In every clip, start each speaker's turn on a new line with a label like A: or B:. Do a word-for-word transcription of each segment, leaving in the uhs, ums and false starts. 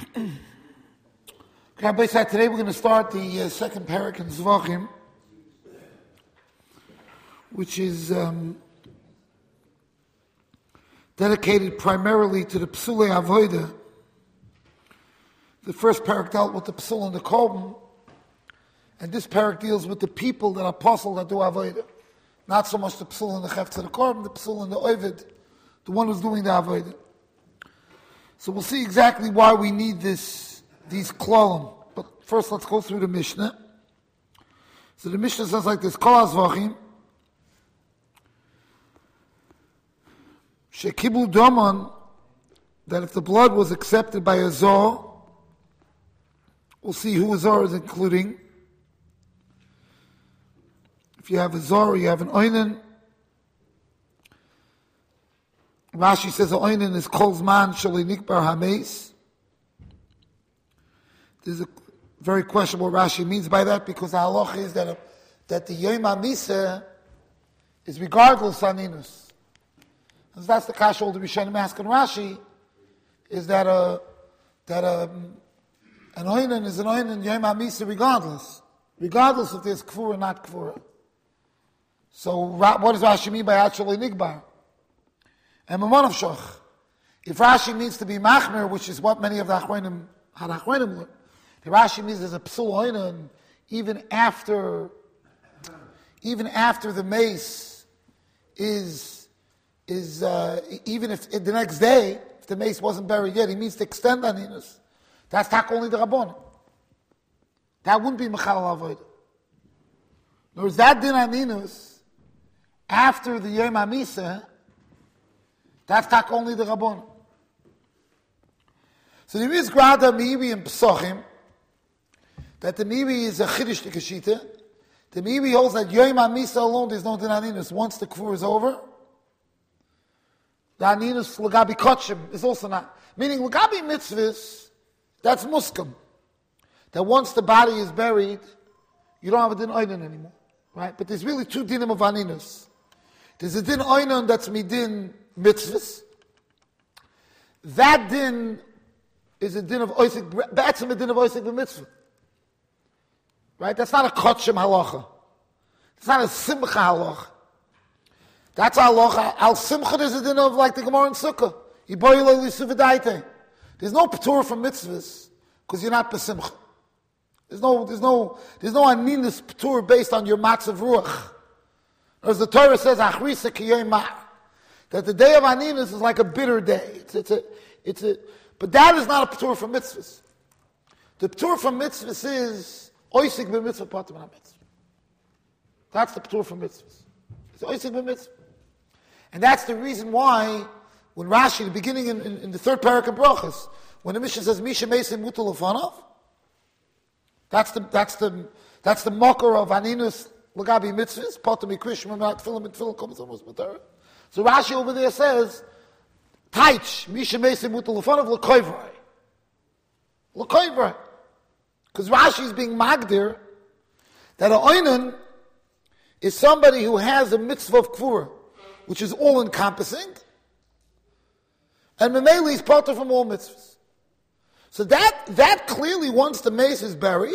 A: Rabbi said today we're going to start the uh, second parak in Zvachim, which is um, dedicated primarily to the Psulei Avodah. The first parak dealt with the Psul and the Korban, and this parak deals with the people that are apostle that do Avodah. Not so much the Psul and the Chefetz of the Korban, the Psul and the Ovid, the one who's doing the Avodah. So we'll see exactly why we need this, these klolim. But first let's go through the Mishnah. So the Mishnah says like this, Kol HaZvachim, Shekiblu Doman, that if the blood was accepted by a Zoh, we'll see who a Zoh is including. If you have a Zoh, you have an Oinen. Rashi says the Oinen is Kol Zman Shali Nikbar Hameis. There's a very questionable what Rashi means by that, because the halach is that, a, that the Yom HaMiseh is regardless of Aninus. And that's the kasha all the Rishonim ask in Rashi, is that a, that a, an Oinen is an Oinen Yom HaMiseh regardless. Regardless if there's Kfura or not Kfura. So what does Rashi mean by Acholi Nigbar? And Mamonov Shoch. If Rashi means to be Machmer, which is what many of the Achronim had Achronim learned, the Rashi means there's a Psul Oinen even after, even after the mace is, is uh, even if the next day, if the mace wasn't buried yet, he means to extend Aninus. That's tak only the Rabbon. That wouldn't be Mechal Avodah. Nor is that din Aninus after the Yom HaMiseh, that's tak only the Rabbon. So there is Grada Meiri and Pesachim, that the Meiri is a Chiddush to Keshita. The Meiri holds that Yom HaMiseh alone there's no din Aninus. Once the Kfur is over, the Aninus L'gabi Kotchim is also not. Meaning L'gabi Mitzvahs, that's Muskim. That once the body is buried, you don't have a din Oinen anymore. Right? But there's really two dinim of Aninus. There's a din Oinen that's midin Mitzvahs. That din is a din of Oisik, that's a din of Oisik b'mitzvah. Right? That's not a Kotchem halacha. It's not a Simcha halacha. That's a halacha. Al Simcha is a din of like the Gemara in Sukkah. There's no P'tur from mitzvahs because you're not B'simcha. There's no, there's no, there's no Aninus P'tur based on your matzav ruach. As the Torah says, Achrisa kiyei ma', that the day of Aninus is like a bitter day. It's, it's a, it's a, but that is not a P'tur from mitzvahs. The P'tur from mitzvahs is oisik b'mitzvah patim ha'mitzvah. That's the P'tur from mitzvahs. It's oisik b'mitzvah. And that's the reason why, when Rashi, the beginning in, in, in the third parak of Brachos, when the Mishnah says, Misha Mesim Mutal Lefanov, that's the, that's the, that's the mocker of Aninus L'gabi mitzvahs, patim mikrishma, not tefillin, and tefillin comes almost matara. So Rashi over there says, Taich, Misha Mesim Mutal Lefanov, L'koivrei. L'koivrei. Because Rashi is being magdir that a oinen is somebody who has a mitzvah of kfura, which is all encompassing, and Memeli is part from all mitzvahs. So that that clearly, once the mace is buried,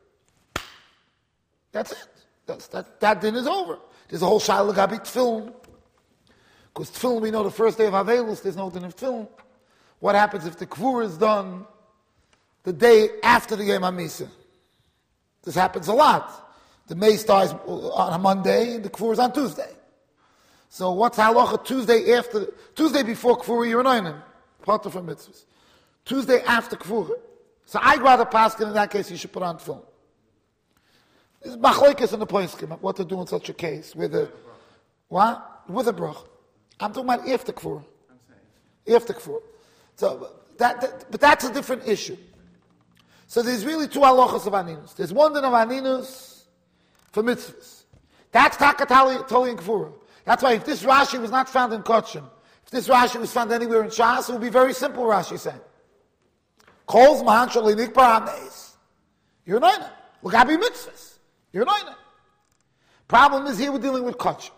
A: that's it. That's, that that din is over. There's a whole shayla gabi tefillin, because tefillin we know the first day of Avelus there's no din of tefillin. What happens if the kfura is done the day after the Yom HaMiseh? This happens a lot. The mace dies on a Monday and the kfura is on Tuesday. So what's halacha Tuesday after, Tuesday before Kfura, you're an Oinen, part of mitzvahs. Tuesday after Kfura. So I'd rather pass in that case, you should put on film. There's machlokes in the poskim, what to do in such a case, with a, what? With a brach. I'm talking about after Kfura. After Kfura. So, that, that, but that's a different issue. So there's really two halachas of Aninus. There's one din of Aninus for mitzvahs. That's Takatali, Toli and Kfura. That's why if this Rashi was not found in Kotchim, if this Rashi was found anywhere in Shas, it would be very simple, Rashi saying. Kol's man shali nikbar hameis. You're an oinen. L'gabi mitzvahs. You're an oinen. Problem is here we're dealing with Kotchim.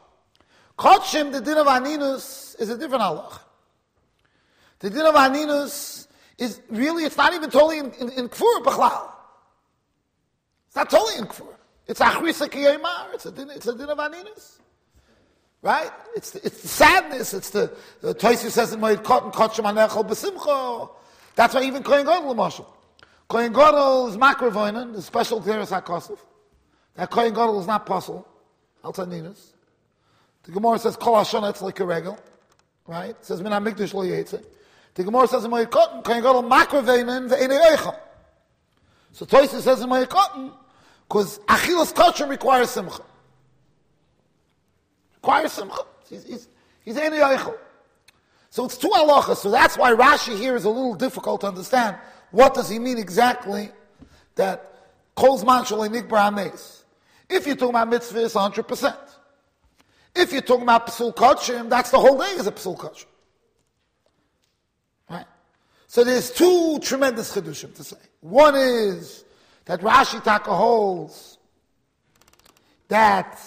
A: Kotchim, the din of Aninus, is a different halach. The din of Aninus is really, it's not even totally in, in, in Kfur B'chlal. It's not totally in Kfur. It's Achrisa Kiyemar. It's a din, it's a din of Aninus. Right? It's the, it's the sadness. It's the, the Tosfos says in Moed Katan, Kotchem Anechel B'simcha. That's why even Kohen Gadol, Moshe. Kohen Gadol is Makravoinen, the special Teres HaKosov. That Kohen Gadol is not possible. Altaninus. The Gemara says, Kol Hashana, it's like a regal. Right? It says, Min HaMikdash Lo Yetze. The Gemara says in Moed Katan, Kohen Gadol Makravoinen, Ve'enei Eichel. So Tosfos says in Moed Katan, because Achilas Kosher requires Simcha. Requires Simcha. He's, he's, he's Einei Eichel. So it's two halachas. So that's why Rashi here is a little difficult to understand. What does he mean exactly that Kol Zman Shalei Nikbar HaMeis? If you're talking about mitzvahs, one hundred percent. If you're talking about Psul Kodshim, that's the whole day is a Psul Kodshim. Right? So there's two tremendous chidushim to say. One is that Rashi Taka holds that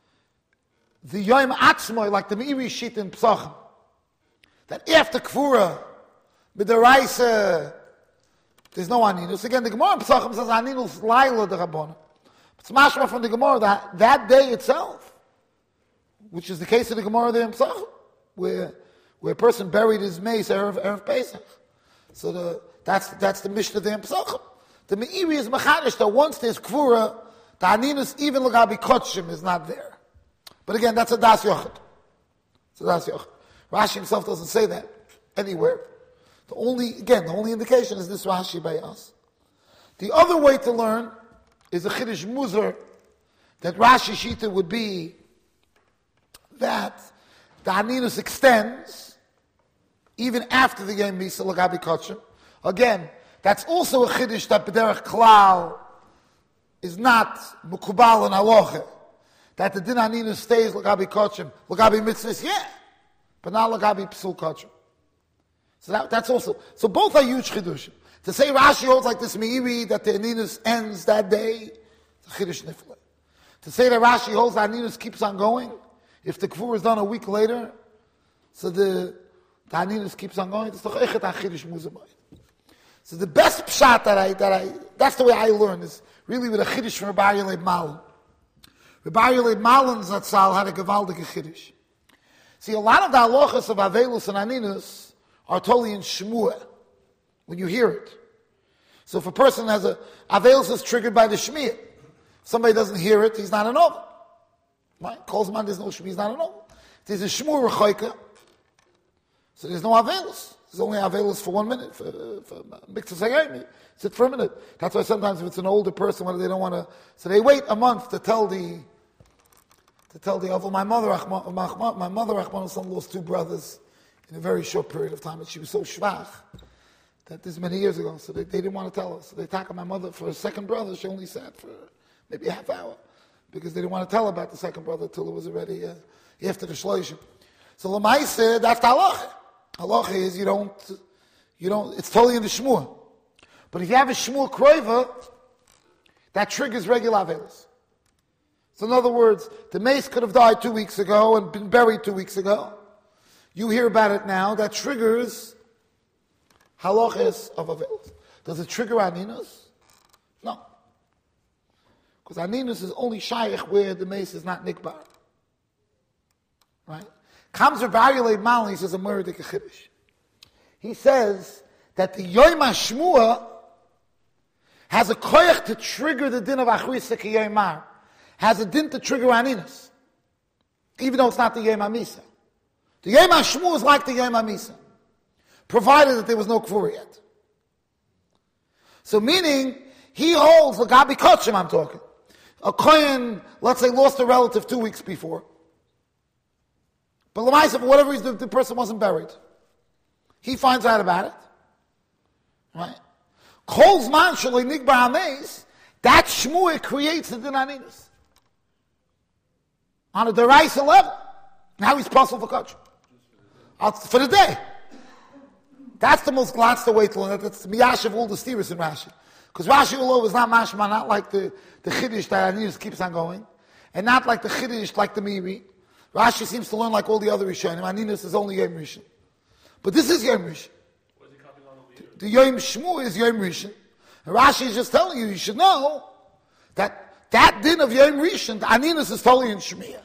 A: the Yom Atzmoy, like the Meiri Shit in Psachim, that after Kfura, B'daraisa, there's no Aninus. Again, the Gemara in Psachim says Aninus Laila de Rabbona. It's mashma from the Gemara that that day itself, which is the case of the Gemara there in Psachim, where where a person buried his mace Erev, Erev Pesach. So the, that's that's the Mishnah there in Psachim. The Meiri is mechanish that once there's Kfura, the Aninus, even L'gabi Kotshim, is not there. But again, that's a Das Yochid. It's a Das Yochid. Rashi himself doesn't say that anywhere. The only, again, the only indication is this Rashi by us. The other way to learn is a Chiddush Muzar, that Rashi Shita would be that the Aninus extends even after the Yom Misa L'gabi Kotshim. Again, that's also a Chiddush that B'derech Klal is not Mukubal and Aloche. That the Din Aninus stays L'gabi Kotshim, L'gabi Mitzvahs, yeah, but not L'gabi Psul Kotshim. So that, that's also, so both are huge Chidushim. To say Rashi holds like this Meiri, that the Aninus ends that day, it's a Chidush Nifle. To say that Rashi holds that Aninus keeps on going, if the Kfur is done a week later, so the, the Aninus keeps on going, it's the Echet HaChidush Muzamay. So the best pshat that I, that I, that's the way I learn, is really with a Chidush from Rabbi Yeleb Malin. Rabbi Yeleb Malin Zatzal had a Gevaldige Chidush. See, a lot of the halachas of Avelus and Aninus are totally in Shmuah, when you hear it. So if a person has a, Avelus is triggered by the Shmiya. If somebody doesn't hear it, he's not an Ovel. Right? Calls man, there's no Shmiya, he's not an Ovel. If there's a Shmuah Rechoika, so there's no Avelus. There's only Avelus for one minute, for, for Miktzah Sayayim. Sit for a minute. That's why sometimes if it's an older person, when they don't want to, so they wait a month to tell the, to tell the Ovel, my mother, my mother, Rachman, lost two brothers in a very short period of time, and she was so schwach that this many years ago, so they, they didn't want to tell us. So they tackled my mother for a second brother. She only sat for maybe a half hour because they didn't want to tell about the second brother till it was already uh, after the shloshim. So Lamaisa, that's the halacha. Halacha is you don't, you don't. It's totally in the shmur. But if you have a shmur kroiva, that triggers regular avelis. So in other words, the mace could have died two weeks ago and been buried two weeks ago. You hear about it now, that triggers halachas of Avelis. Does it trigger Aninus? No. Because Aninus is only shaykh where the mace is not nikbar. Right? Comes Rabbi Yeleb Malin, he says a murder Chiddush. He says that the Yom HaShmuah has a koyach to trigger the din of Achrisa Kiyemar. Has a din to trigger Aninus. Even though it's not the Yom HaMisa. The Yom HaShmuah is like the Yom HaMisa, provided that there was no Kfur yet. So meaning, he holds, L'gabi Kotshim I'm talking. A Kohen, let's say, lost a relative two weeks before. But L'maisa, for whatever reason, the, the person wasn't buried. He finds out about it. Right? Kol Zman Shalei Nikbar HaMeis, that Shmuah creates the Din Aninus. On a Deraisa level. Now he's puzzled for Kotshim. For the day. That's the most glance way to learn it. That's the miyash of all the steers in Rashi. Because Rashi Ulo is not mashma, not like the, the Chiddush that Aninus keeps on going. And not like the Chiddush, like the Meiri. Rashi seems to learn like all the other Rishonim. Aninus is only Yom Rishon. But this is Yom Rishon. the Yom Shmua is Yom Rishon. And Rashi is just telling you, you should know that that din of Yom Rishon, the Aninus is totally in Shmiyah.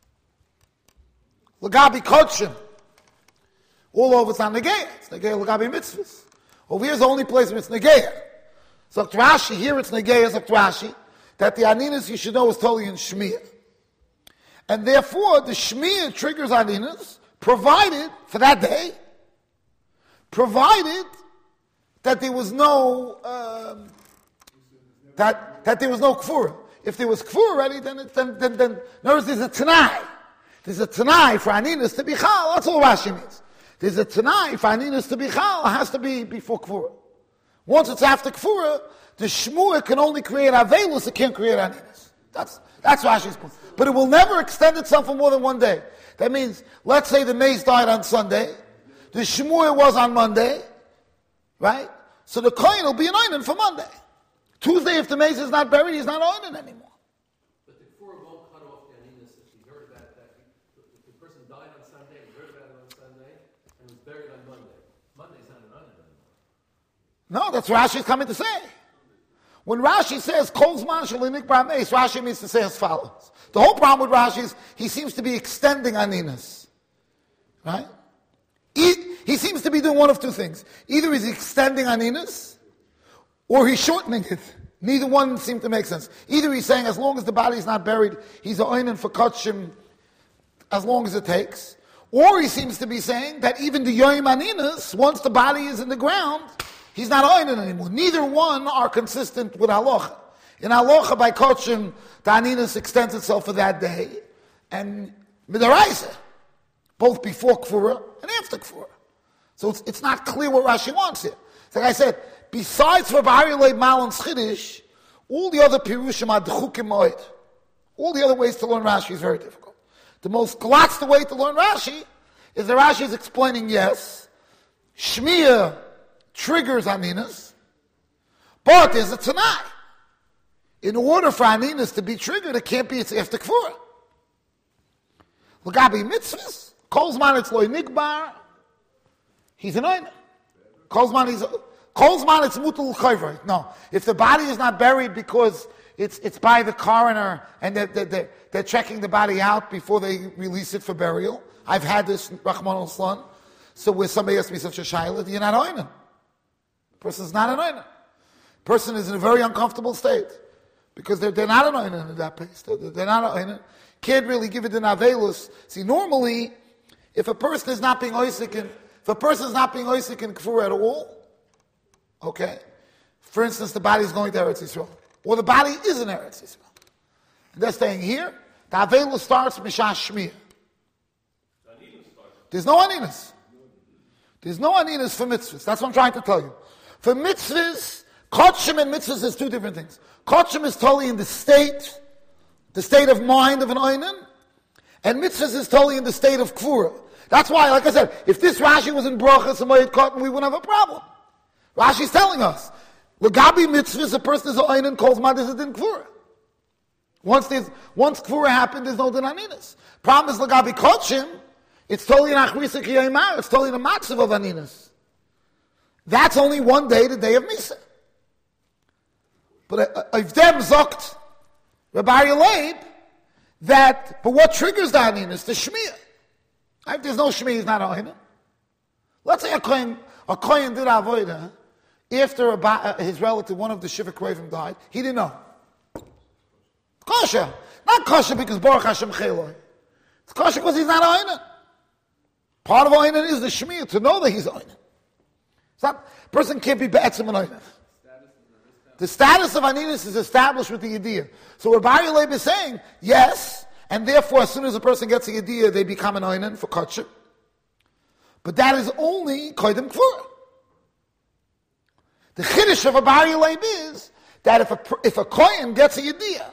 A: Lagabi Kodshim. All over it's not Negeah. It's Negeah Lagabi Mitzvahs. Over here is the only place where it's Negeah. So Rashi, here it's Negeah, so Rashi, that the Aninus you should know is totally in Shmiyah. And therefore, the Shmiyah triggers Aninus, provided, for that day, provided that there was no, um, that, that there was no Kfura. If there was Kfura already, then, it, then, then, then, in other words, there's a Tanai. There's a Tanai for Aninus to be Chal. That's all Rashi means. There's a Tanai for Aninus to be Chal. It has to be before Kfura. Once it's after Kfura, the Shmua can only create Avelus, it can't create Aninus. That's, that's Rashi's point. But it will never extend itself for more than one day. That means, let's say the mace died on Sunday, the Shmua was on Monday, right? So the Kohen will be an Oinen for Monday. Tuesday, if the mace is not buried, he's not Oinen anymore.
B: But the Kfura won't cut off the Aninus if he heard about it. That if the person died on Sunday and heard about it on Sunday and was buried on Monday, Monday's not an Oinen anymore.
A: No, that's what Rashi's coming to say. When Rashi says, Kol Zman Shelinik Bar Meis, Rashi means to say as follows. The whole problem with Rashi is he seems to be extending Aninus. Right? He, he seems to be doing one of two things. Either he's extending Aninus, or he's shortening it. Neither one seems to make sense. Either he's saying as long as the body is not buried, he's a oinen for kachim as long as it takes. Or he seems to be saying that even the Yom Aninus, once the body is in the ground, he's not oinen anymore. Neither one are consistent with halacha. In halacha, by kachim, the Aninus extends itself for that day. And midaraisa, both before Kfura and after Kfura. So it's, it's not clear what Rashi wants here. Like I said, besides for Bari Leib Malon Schidish, all the other Pirushim are D'chukim Moed. All the other ways to learn Rashi is very difficult. The most glatzed way to learn Rashi is that Rashi is explaining, yes, Shmiyah triggers Aninus, but there's a Tanai. In order for Aninus to be triggered, it can't be it's after Kfura. L'gabi mitzvahs, Kol Zman it's Loi Nigbar, he's an Oiner. Kol Zman he's Kol Zman it's Mutal Chayvah. No, if the body is not buried because it's it's by the coroner and they're, they're, they're checking the body out before they release it for burial. I've had this, Rahman al-Slan. So where somebody asks me such a shayla, you're not Oiner. The person's not an Oiner. Person is in a very uncomfortable state. Because they're, they're not an Oinen in that place. They're, they're not an Oinen. Can't really give it an Avelus. See, normally, if a person is not being Oisik in, if a person is not being Oisik in Kfur at all, okay, for instance, the body is going to Eretz Yisrael, or the body is in Eretz Yisrael, and they're staying here, the Avelus starts Mishash Shmiyah. There's no Aninus. There's no Aninus for mitzvahs. That's what I'm trying to tell you. For mitzvahs, Kotshim and mitzvahs is two different things. Kotshim is totally in the state, the state of mind of an Oinen, and mitzvahs is totally in the state of Kfura. That's why, like I said, if this Rashi was in Brachas and Moed Katan, we wouldn't have a problem. Rashi's telling us, L'gabi mitzvahs, a person is an Oinen, calls Madis in Kfura. Once there's, once Kfura happened, there's no Dinaninus. Problem is L'gabi Kotshim, it's totally an Achrisa Kiyayimar, it's totally a matzav of Aninus. That's only one day, the day of Misa. But if them zokt Rabbi Leib that, but what triggers the Aninus? The Shmiyah. If there's no Shmiyah, he's not a Oinen. Let's say a Kohen, a Kohen did Avodah after a, uh, his relative, one of the Shiva Kravim died. He didn't know. Kosher. Not kosher because Baruch Hashem Cheloi. It's kosher because he's not a Oinen. Part of Oinen is the Shmiyah, to know that he's Oinen. It's not, a person can't be Be'etzim an Oinen. The status of Aninus is established with the Yediyah. So what Bari Leib is saying, yes, and therefore as soon as a person gets a Yediyah, they become an Oinen for Kotshim. But that is only Koydem Kfura. The Chiddush of a Bari Leib is that if a, if a Kohen gets a Yediyah,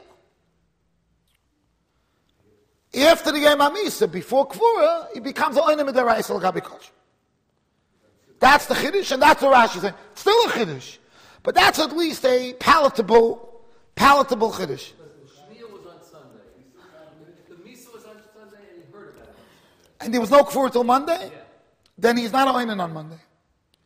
A: after the Yom HaMisa, before Kfura, he becomes an Oinen Midaraisa L'gabi Kotshim. That's the Chiddush, and that's what Rashi is saying. It's still a Chiddush. But that's at least a palatable, palatable chiddush.
B: The Shmiyah was on Sunday. The Misa was on Sunday, and he heard about it.
A: And there was no kfur till Monday?
B: Yeah.
A: Then he's not oinen on Monday.
B: So,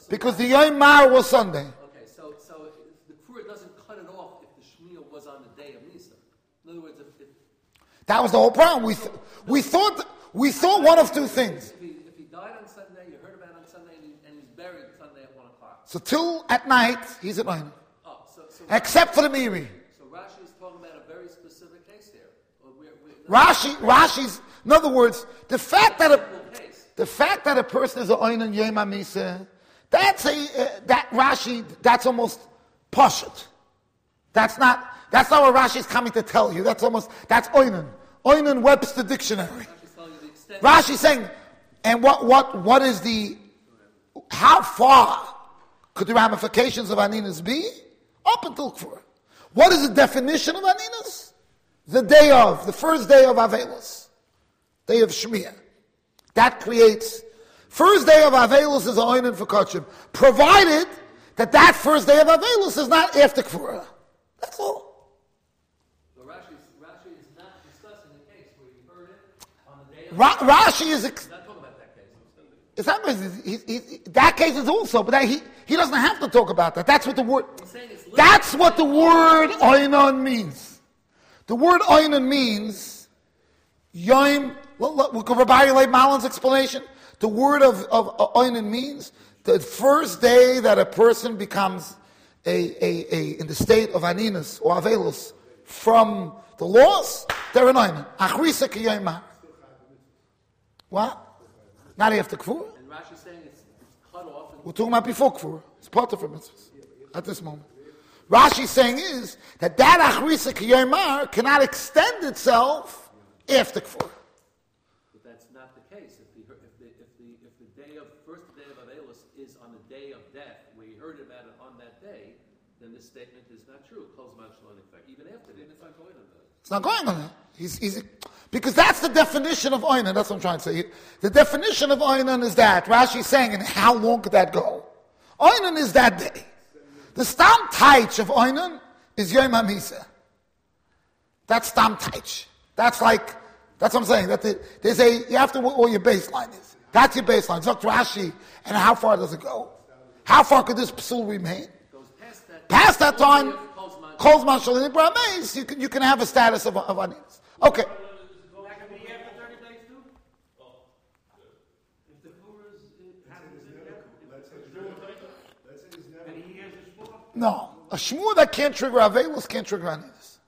A: because the Yom Mar was Sunday.
B: Okay, so so the Kfura doesn't cut it off if the Shmiel was on the day of Nisa. In other words, if, if
A: that was the whole problem. We th- we thought we thought one of two things.
B: If he, if he died on Sunday, you heard about it on Sunday, and, he, and he's buried Sunday at one o'clock.
A: So till at night he's at Oinen,
B: Oh, so, so
A: except for the Miri.
B: So Rashi is talking about a very specific case here. Or we're, we're,
A: Rashi, Rashi's, in other words, the fact that a,
B: case.
A: the fact that a person is a Oinen Yom HaMisa, that's a, uh, that Rashi, that's almost Pashut. That's not, that's not what Rashi is coming to tell you. That's almost, that's Oinen. Oinen Webster Dictionary.
B: Rashi's telling you the extent.
A: Rashi's saying, and what, what, what is the, how far could the ramifications of Aninas be? Up until Kfur. What is the definition of Aninas? The day of, the first day of Avelos. Day of Shmiyah. That creates, first day of Avelos is a Oinen for Kachim, provided that that first day of Avelos is not after Kfur. That's all.
B: So Rashi's, Rashi is not discussing the case where you heard it on the day of
A: Ra- Rashi is, ex-
B: He's not talking about that case.
A: it's not, he, he, that case is also, but that, he, he doesn't have to talk about that. That's what the word,
B: He's saying it's
A: that's what the word Oinon means. The word Oinon means Yom, we could Rabbi Malan's explanation. The word of, of uh, Oinon means the first day that a person becomes a, a, a in the state of Aninas or Avelos from the laws, they're an Oinon. Achrisa ki Yom Ma. What? Not after Kfur?
B: And Rashi's saying it's, it's cut off. And
A: We're talking about before Kfur. It's part of mitzvahs at this moment. Rashi's saying is that that Achrisa ki Yom Ma cannot extend itself after Kfur.
B: But that's not the case. If the, if the, if the, if the day of, first day of Avelos is on the day of death, where you heard about it on that day, then this statement is not true. Close mouth shall in effect. Even after that, it's not going on that.
A: It's not going on that. He's, he's, because that's the definition of Oinon. That's what I'm trying to say. The definition of Oinon is that. Rashi's saying, and how long could that go? Oinon is that day. The stam taich of Oinon is Yom HaMisa. That's stam taich. That's like, that's what I'm saying. That the, there's a, you have to know what your baseline is. That's your baseline. It's up to Rashi. And how far does it go? How far could this psul remain?
B: Goes past that.
A: Past that time,
B: Kolzman.
A: Kolzman Shalim Ibrahim, you can, you can have a status of, of Aninas. Okay.
C: That could be after thirty days too? If the Kfur is, happens in there, and he has a shmur?
A: No. A shmur that can't trigger Avelos can't trigger Aninas.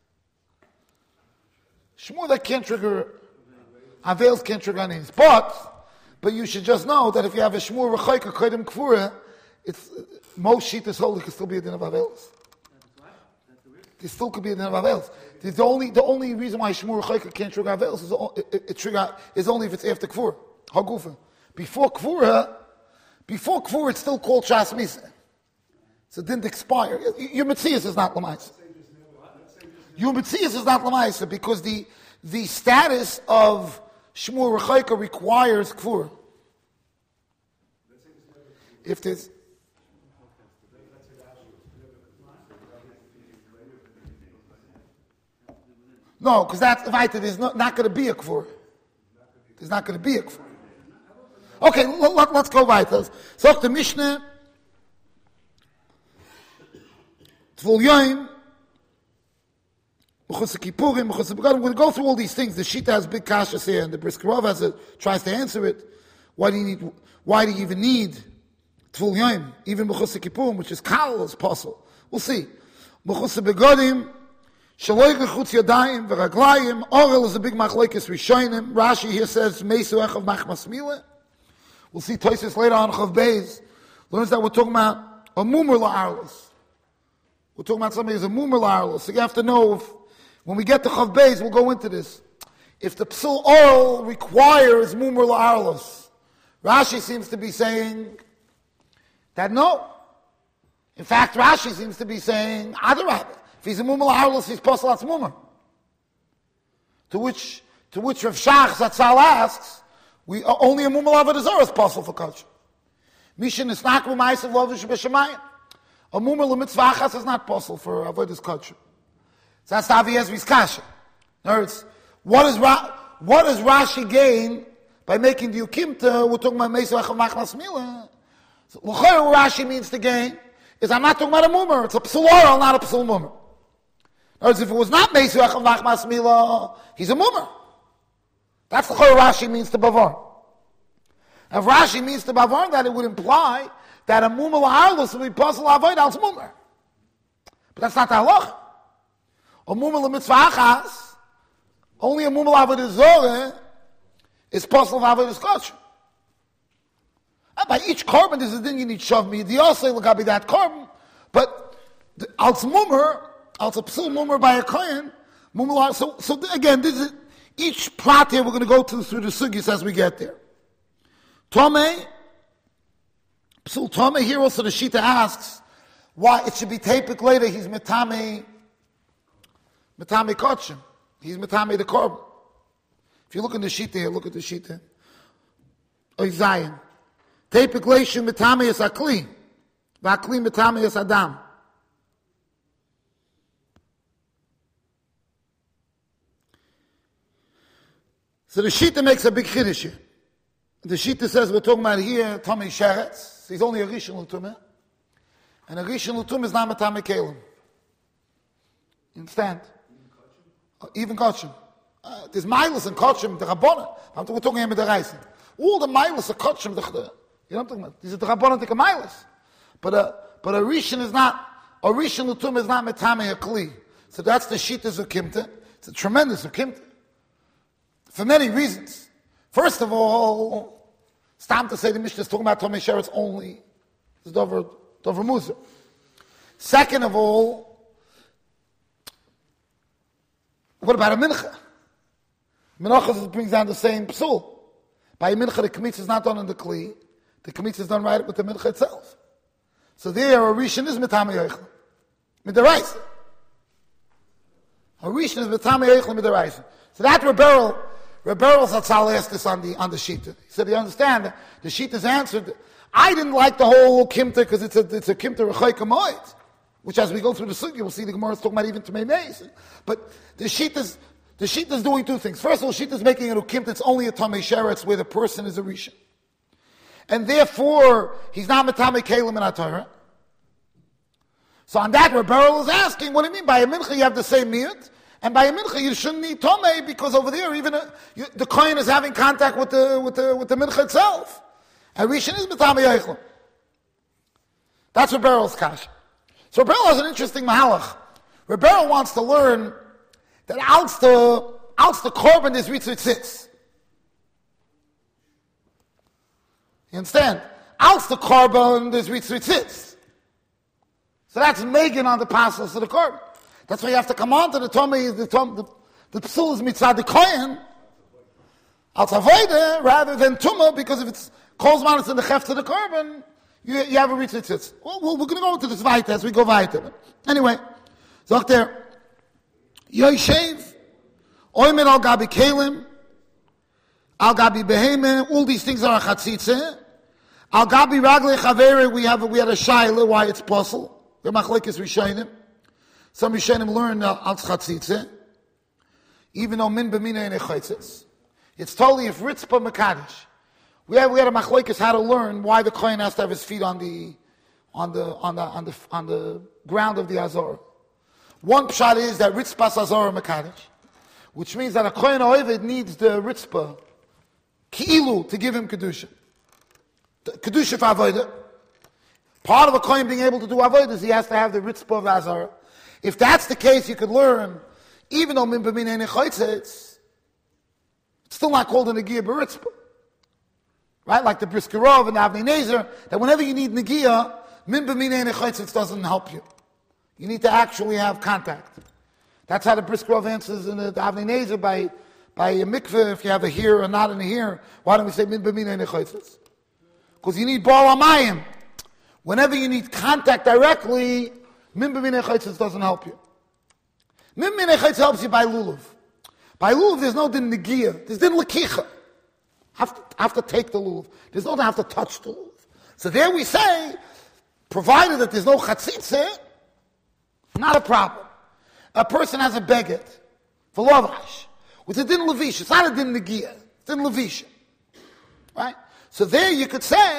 A: Shmur that can't trigger Avelos can't trigger Aninas. But, but you should just know that if you have a shmur Rechaika Kodim Kfura, it's, most sheet is holy can still be a din of Avelos. There still could be a din of Avelos. The only, the only reason why Shmur Rechaika can't trigger Avelos is, it, it, it trigger, is only if it's after Kfur. Hagufa. Before Kfura, before Kfur it's still called Shas Misa. So it didn't expire. Your Metzias is not Lamaisa. Your Metzias is not Lamaisa because the, the status of Shmur Rechaika requires Kfur. If there's... No, because that's weiter. There's not, not going to be a kfur. There's not going to be a kfur. Okay, let, let, let's go weiter. So the Mishnah, Tvul Yom, Mechus Kippurim, Mechus Begadim. I'm going to go through all these things. The Shita has big kashas here, and the Brisker Rav has a, tries to answer it. Why do you need? Why do you even need Tvul Yom? Even Mechus Kippurim, which is Kal, is possible. We'll see. Mechus Begadim. Shaloy gechutz yadayim v'raglayim. Orel is a big machlokes rishonim. Rashi here says meisu echav machmas mila. We'll see Tosfos later on Chav Beis learns that we're talking about a mumur la'arlos. We're talking about somebody who's a mumur la'arlos. So you have to know if when we get to Chav Beis, we'll go into this. If the psul oral requires mumur la'arlos, Rashi seems to be saying that no. In fact, Rashi seems to be saying adarabah. If he's a mumar la'arlos, he's posel as mumar. To which, to which Rav Shach Zatzal asks, we are only a mumar la'avodah is posel for culture. Mishin is not ma'asav lovish b'shemayim. A mumar l'mitzvah achas is not posel for avodas culture. So that's Avi Ezri's kasha. In other words, what is Ra, what does Rashi gain by making the ukimta? We're talking about meisach of machmas milah. So l'chayr Rashi means to gain is I'm not talking about a mummer. It's a psul oral, not a psul mummer. In other words, if it was not Mesu Echav Nachmas Mila, he's a mummer. That's the l'chayr Rashi means to bavar. If Rashi means to bavar, that it would imply that a mummer la'arlus would be possible avoid als mummer. But that's not the halacha. A mummer l'mitzvah achas, only a mummer avodah zoreh is possible avodah kosher. By each carbon, there's a thing you need shav me. The also will be that carbon, but als mummer, als a psul mummer by a kohen, mummer. So, so again, this is each plot here. We're going to go to through the sugis as we get there. Tomei, psul tomei. Here also the Shita asks why it should be tapik later. He's metame, metame kotchim. He's metame the carbon. If you look in the Shita here, look at the Shita. Oy Zion. Tepik leishim mitame es akli, v'akli mitame es adam. So the Shita makes a big chiddush here. The Shita says we're talking about here Tomei Sheretz. He's only a Rishon L'Tumah, and a Rishon L'Tumah is not mitame kelim. You understand? Even kachim. Uh, there's milas and kachim the Rabbana. We're talking about the Reisen. All the milas are kachim the. You know what I'm talking about? These are the Rabbanan Tikamilas. But a, but a Rishon is not, a Rishon L'Tum is not Metame Akli. So that's the Shitas of Kimta. It's a tremendous of Kimta. For many reasons. First of all, it's time to say the Mishnah is talking about Tomei Sheretz only. It's Dover, Dover Musa. Second of all, what about a Mincha? Mincha brings down the same psul. By a Mincha, the Kmitz is not done in the Kli. The Kmitz is done right with the Mincha itself. So there, a Rishon is Mitame Eichel. Midaraisa. A Rishon is Mitame Eichel Midaraisa. So that Rebberal, Rebberal Zatzal asked this on the, on the Shita. He said, you understand, that the Shita's answered, I didn't like the whole Kimta because it's a, it's a Kimta Rechoy Kamoid, which as we go through the Sugi, we'll see the Gemara is talking about even Tamei Meis. But the Shita's, the Shita's doing two things. First of all, Shita's making it a Kimta, it's only a Tomei Sheretz where the person is a Rishon. And therefore, he's not Metame Kelim in HaTorah. So on that, Rebberal is asking, what do you mean? By a Mincha, you have the same miyut, and by a Mincha, you shouldn't need Tomei, because over there, even a, you, the Kohen is having contact with the, with the, with the Mincha itself. And Rishon is Metame Eichel. That's Rebberal's kash. So Rebberal has an interesting mahalach. Rebberal wants to learn that outs the, outs the korban is ritzitzitz. You understand? Outs the carbon, there's ritzitzitz. So that's Megan on the parcels of the carbon. That's why you have to come on to the Tomei, the Tom, the, the psul is mitzad the kohen, als avoide, rather than tumah, because if it's calls man, it's in the heft of the carbon, you, you have a ritzitzitz. Well, well, we're going to go into this weiter as we go weiter. Anyway, so there, Yoshev, Oymen al gabi kelim, Al Gabi Beheme, all these things are a chatzitze. Al Gabi Ragle Chavere, we have we had a shaila why it's possible. The machlekes Rishonim. Some Rishonim learn uh, al chatzitze, even though min b'mina ain't chatzitz. It's totally if ritzpa mekadosh. We had we had a machlekes how to learn why the kohen has to have his feet on the on the on the on the on the ground of the azor. One pshat is that ritzpas azor mekadosh, which means that a kohen oived needs the ritzpa. Ki'ilu, to give him Kedusha. Kedusha for Avodah. Part of a kohen being able to do Avodah is he has to have the Ritzpah of Azara. If that's the case, you could learn, even though Min B'min Ein Echotze, it's still not called a Negiah B'Ritzpah. Right? Like the Briskerov and the Avnei Nezer, that whenever you need Negiah, Min B'min Ein Echotze doesn't help you. You need to actually have contact. That's how the Briskerov answers in the, the Avnei Nezer by By a mikveh, if you have a here or not in a here, why don't we say min b'min ein echotzetz? Because you need bal amayim. Whenever you need contact directly, min b'min ein echotzetz doesn't help you. Min b'min ein echotzetz helps you by lulav. By lulav, there's no din negiah. There's din lekicha. Have to have to take the lulav. There's no have to touch the lulav. So there we say, provided that there's no chatzitze, not a problem. A person has a beget for lavash. It's a din levish. It's not a din negiah. It's din levish. Right? So there you could say,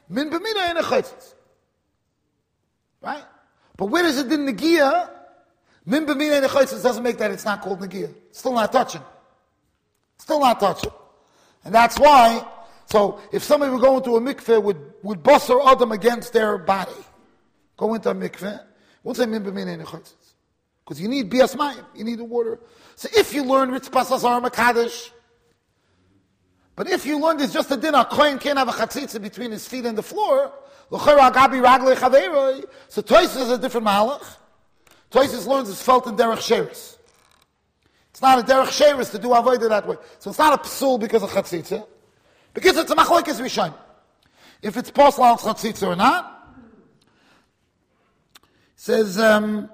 A: min b'mina in a chaytzitz. Right? But where is it in Negiah? Min b'mina in a chaytzitz doesn't make that it's not called Negiah. It's still not touching. Still not touching. And that's why, so if somebody were going to a mikveh would, would basar adam against their body, go into a mikveh, won't say min b'mina in a chaytzitz. Because you need bias mayim, you need the water. So if you learn Ritzpas Azar Makadosh, but if you learn there's just a din, a kohen can't have a chatzitza between his feet and the floor, so Tosis is a different malach. Tosis learns it's felt in derech sheris. It's not a derech sheris to do avodah that way. So it's not a psul because of chatzitza, because it's a machlokes rishayin. If it's possible on chatzitza or not, it says, um,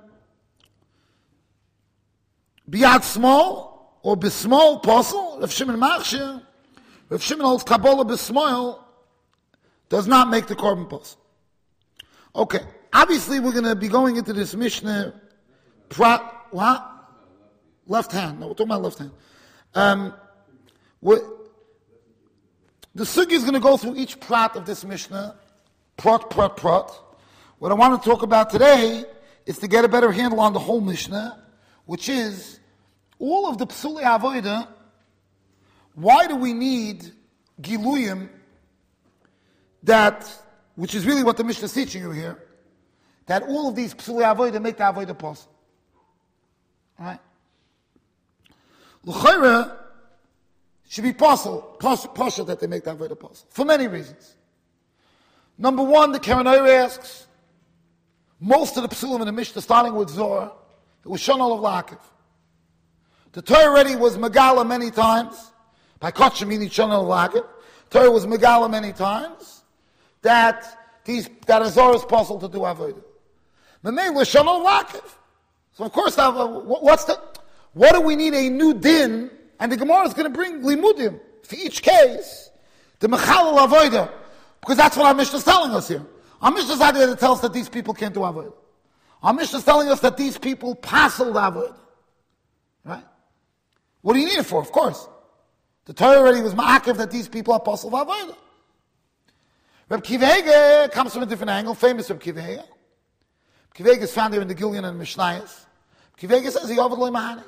A: Biyad small or bismol posel, Rav Shimon Machshir, Rav Shimon holds Kabbalah bismol does not make the korban posel. Okay, obviously we're going to be going into this Mishnah, pra, what? Left hand. No, we're talking about left hand. Um, the sugi is going to go through each prat of this Mishnah, prat, prat, prat. What I want to talk about today is to get a better handle on the whole Mishnah, which is all of the psuli avodah. Why do we need giluyim that, which is really what the Mishnah is teaching you here, that all of these psuli avodah make the avodah possible? Right? L'chayra should be possible, possible that they make the avodah possible for many reasons. Number one, the Karen Oyer asks, most of the psulim in the Mishnah, starting with Zohar, it was Shon of Lakiv. The Torah already was Megala many times, by Kotcha meaning Shon of Lakiv. Torah was Megala many times, that these, that a Zohar is possible to do avodah. Memei was Shon of Lakiv. So of course, what's the, what do we need a new din? And the Gemara is going to bring limudim for each case, the Mechalal avodah, because that's what our Mishnah is telling us here. Our Mishnah is out there that tells us that these people can't do avodah. Our Mishnah is telling us that these people passel the avodah. Right? What do you need it for? Of course. The Torah already was ma'akev that these people are passel the avodah. Reb Kiva Eger comes from a different angle, famous Reb Kiva Eger. Reb Kiva Eger is found here in the Gilyon and Mishnayos. Reb Kiva Eger says, he offered loy mahani.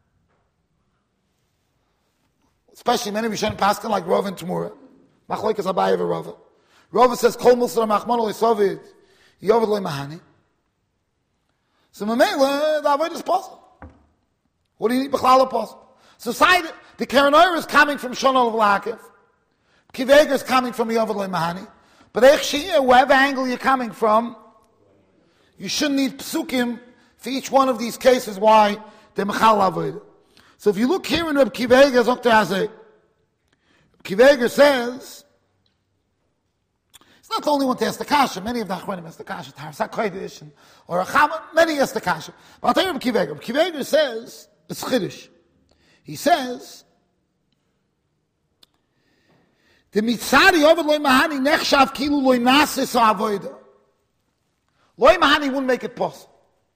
A: Especially many Rishonim paskin like Rav and Tamura. Machlokes Abaye and Rav. Rav says, Kol Musar Machman Olei Sovid, Yovad Loi Mahani. So Mamela, the avodah is possible. What do you need? Bechlal possible. So side, the Karen Oyer is coming from Shon of Lakiv. Kiva Eger is coming from Yovad Loi Mahani. But Eich Shia, wherever angle you're coming from, you shouldn't need psukim for each one of these cases why they're Mechal avodah. So if you look here in Reb Kiva Eger, Doctor Hazeh, Kiva Eger says, it's not the only one to ask the kasha. Many of the Achronim ask the kasha, Tarsak Kodesh, or a Chama, many ask the kasha. But I'll tell you Reb Kiva Eger. Reb Kiva Eger says, it's Chiddush. He says, the mitzari over loy mahani nechshav kilu loy nasis avoida. Loy mahani wouldn't make it possible.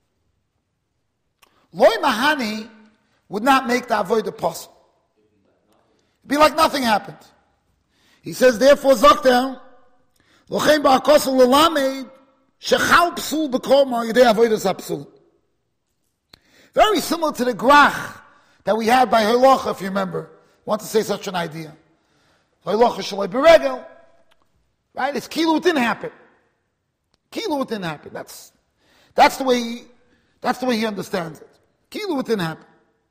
A: Loy mahani would not make the avodah possible. It'd be like nothing happened. He says, therefore, Zokter, Lochem ba'akosel l'lamed, shechal psul b'koma yidei avodas ha'psul. Very similar to the grach that we had by Holocha, if you remember. I want to say such an idea. Holocha shalai beregel. Right? It's kilu, it didn't happen. Kilu, it didn't happen. That's, that's the way he, that's the way he understands it. Kilu, it didn't happen.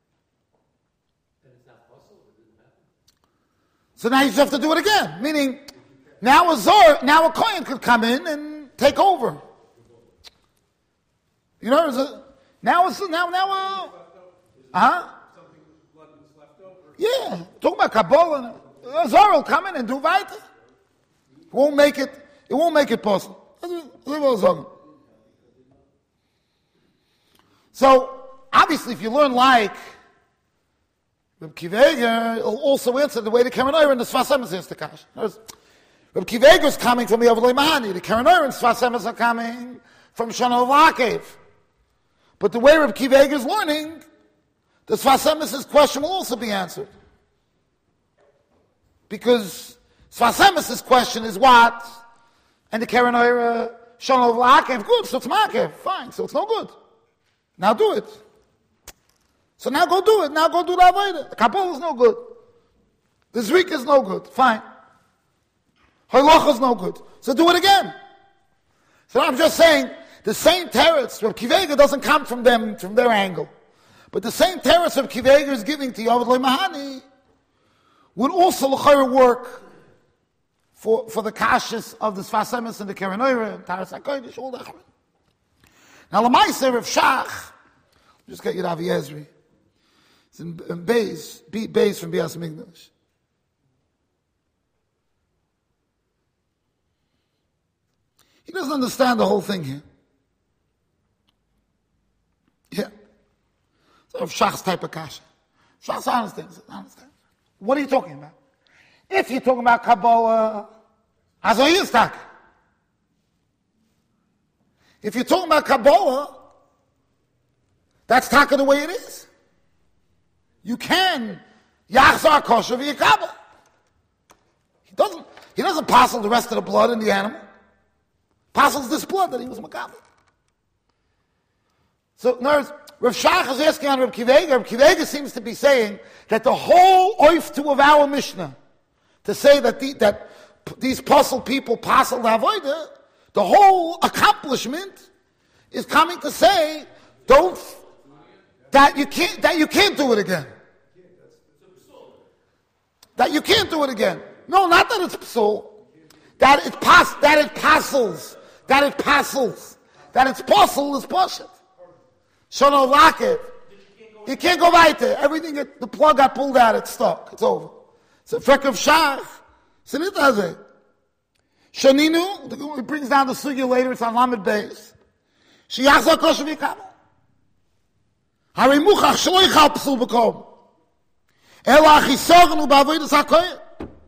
A: So now you just have to do it again. Meaning, now a Zor, now a Kohen could come in and take over. You know, a, now it's, now, now a, uh-huh? Yeah, talking about Kabbalah. A Zor will come in and do weiter. It won't make it, it won't make it possible. So, obviously, if you learn like Reb Kiva Eger, will also answer the way the Karen Oyer and the Sfas Emes answer the Kash. Reb Kiva Eger is coming from Yovad Loi Mahani. The Karen Oyer and Sfas Emes are coming from Shon of Lakiv. But the way Reb Kiva Eger is learning, the Sfas Emes' question will also be answered. Because Sfas Emes' question is what? And the Keren Oira, Shon La'akev, good, so it's Ma'akev, fine, so it's no good. Now do it. So now go do it, now go do the Avodah. The Kabbalah is no good. The Zrik is no good, fine. Hoylach is no good. So do it again. So I'm just saying, the same teretz of Kivega doesn't come from them, from their angle. But the same teretz of Kivega is giving to Yovad Loy Mahani would also l'chayr work for, for the kashas of the Sfas Emes and the Keren Oira and Taras HaKodesh, all that. Now, L'maaseh Rav Shach, just get your Avi Ezri. It's in, in Beis, Beis from Bias Migdash. He doesn't understand the whole thing here. Yeah. So Rav Shach's type of kasha. Shach's I understand. I understand. What are you talking about? If you're talking about Kabbalah, as I is talking. If you're talking about Kabbalah, that's taka the way it is. You can yachzar kosher via Kabbalah. He doesn't. He doesn't passel the rest of the blood in the animal. Passels this blood that he was makabel. So, in other words, Rav Shach is asking on Rav Kivega. Rav Kivega seems to be saying that the whole oiftu of our Mishnah, to say that the, that these puzzle people passel the avodah, the whole accomplishment is coming to say, don't that you can't that you can't do it again. That you can't do it again. No, not that it's psul. That it pass that it passels. That it passels. That it's puzzle is poshet. Shono Lakev. You can't go right there. Everything, the plug got pulled out, it's stuck. It's over. So, Frek of Shach, Sinit Hazeh. Shaninu, he brings down the sugya later, it's on Lamed Beis. Shiyachza Kosher V'Kabel. Hari Muchach Shlo Yichal Psul B'Kom. Ela Achisogenu B'Avodas HaKoyim.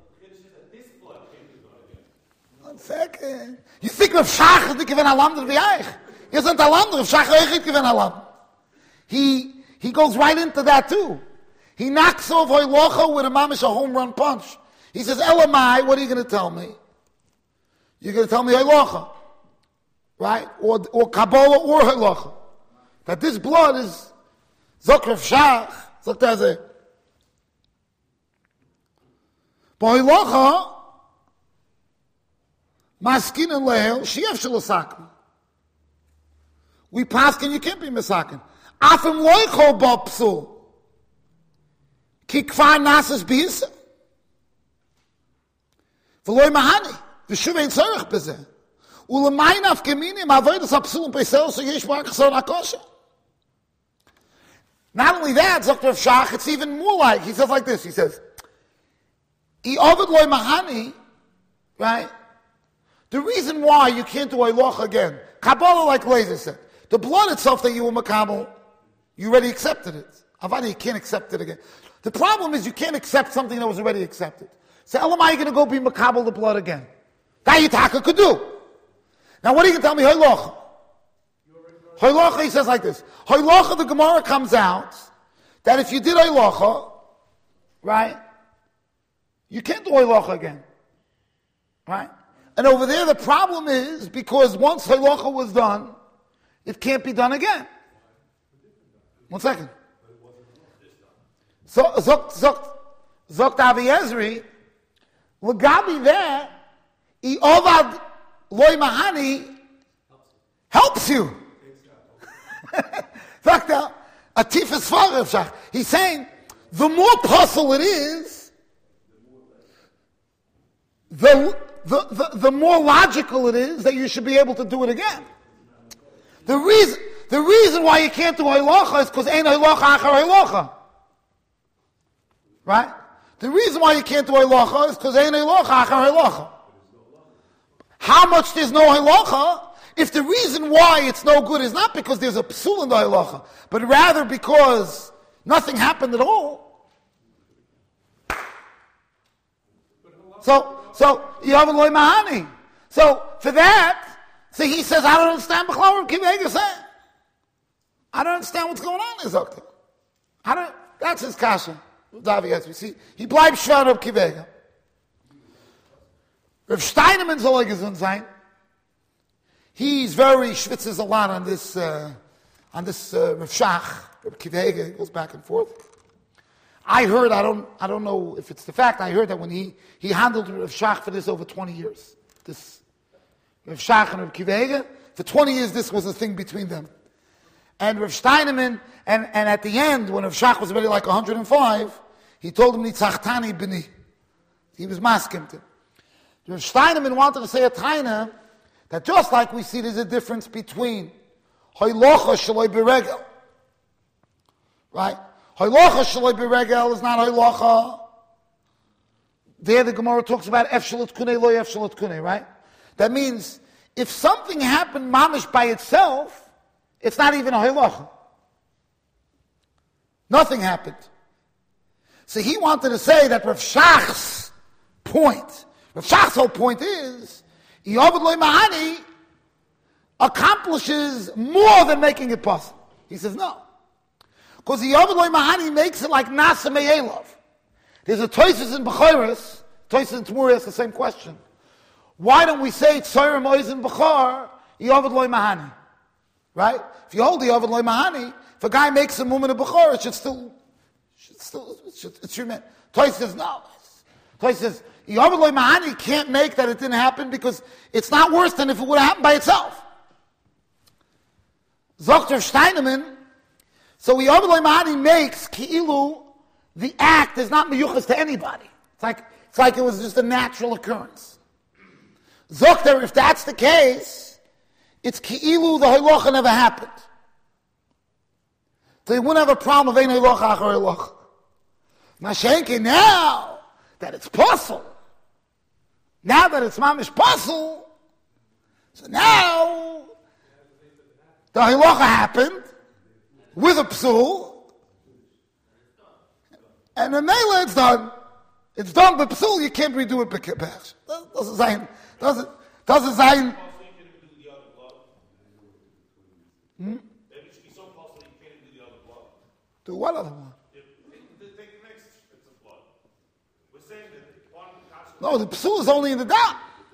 A: One second. You think Rav Shach is not given a land wie ich? Isn't a land, Rav Shach is given a land. He, he goes right into that too. He knocks off Hoylocha with a mamish, a home run punch. He says, Elamai, what are you going to tell me? You're going to tell me Hoylocha. Right? Or, or Kabbalah or Hoylocha. That this blood is Zok Rav Shach, Zok Tazeh. But Hoylocha, Maskin and Lehel, Shiaf Shalasakin. We paskin, you can't be misakin. Afim loicho bo psul. Ki kfar nasas b'yisa. V'loi mahani. V'shuv ein tzorech b'zeh. U'l'mayin af keminim avodas ha-psul b'yisel so yesh bar chasson ha-kosher. Not only that, Zok Rav Shach, it's even more like, he says like this, he says, I ovid loi mahani, right? The reason why you can't do Eiloch again, Kabbalah, like Lazer said, the blood itself that you were makabel, you already accepted it. Avada, you can't accept it again. The problem is you can't accept something that was already accepted. So, Elam, are you going to go be makabel the blood again? That Yitaka could do. Now, what are you going to tell me? Hoylocha. Hoylocha, he says like this. Hoylocha, the Gemara comes out that if you did Hoylocha, right, you can't do Hoylocha again. Right? And over there, the problem is because once Hoylocha was done, it can't be done again. One second. So, Zok, Zok, Zok Avi Ezri, Lagabi there, I Ovad Loi Mahani helps you. Zok Atifas Farev Shach. He's saying, the more puzzle it is, the, the, the, the more logical it is that you should be able to do it again. The reason, the reason why you can't do Hoylocha is because ain't Hoylocha achar Hoylocha. Right? The reason why you can't do Hoylocha is because ain't Hoylocha achar Hoylocha. How much there's no Hoylocha, if the reason why it's no good is not because there's a psul in the Hoylocha, but rather because nothing happened at all. So, so, you have a loy mahani. So, for that, so he says, I don't understand B'chlal Kivega saying. I don't understand what's going on in Zokta. I don't, that's his kasha. Davi, see, he bleibt schwer of Kivega. Rav Steinemann soll er gesund sein. he's very, schwitzes a lot on this, uh, on this uh, Rav Shach, Rav Kiva Eger, goes back and forth. I heard, I don't, I don't know if it's the fact, I heard that when he, he handled Rav Shach for this over twenty years. This, Rav Shach and Rav Kiva Eger, for twenty years this was a thing between them. And Rav Steinemann, and, and at the end, when Rav Shach was already like one hundred five, he told him, Nitzachtani b'ni. He was masking him. Rav Steinemann wanted to say a taina that just like we see there's a difference between Hoylocha Shaloi Beregel, right? Hoylocha Shaloi Beregel is not Hoylocha. There the Gemara talks about Efshalat Kunei Lo Efshalat Kunei, right? That means if something happened mamish by itself, it's not even a Hoylocha. Nothing happened. So he wanted to say that Rav Shach's point, Rav Shach's whole point is, Yovad Loi Mahani accomplishes more than making it possible. He says no. Because the Yovad Loi Mahani makes it like Nasa Me'elov. There's a Toysis in Bechoros, Toysis in Tamuri asks the same question. Why don't we say Tzorim Oiz in Bechor, Yovad Loi Mahani? Right? If you hold the Yovad Loi Mahani, if a guy makes a movement of Bechor, it should still, should still, it should, it should mean. Toysis says no. Toysis says, Yovad Loi Mahani can't make that it didn't happen because it's not worse than if it would have happened by itself. Zochter Steinemann, so Yovad Loi Mahani makes Ki'ilu, the act is not miyuchas to anybody. It's like, it's like it was just a natural occurrence. Zochter, if that's the case, it's Ki'ilu, the Hoylocha never happened. So you wouldn't have a problem of Ein Hoylocha Achar Hoylocha. Mashenke, now that it's possible, now that it's mamish puzzle, so now the Hoylocha happened with a psul, and the Mela it's done. It's done, but psul you can't redo it b'kepesh. Doesn't sein, doesn't, doesn't sein. Hmm?
D: Maybe it should be so possible you can't even do the other blood.
A: Do what other one?
D: If, take the next spits of blood. We're saying that one has
A: No, the psul is only in the dam.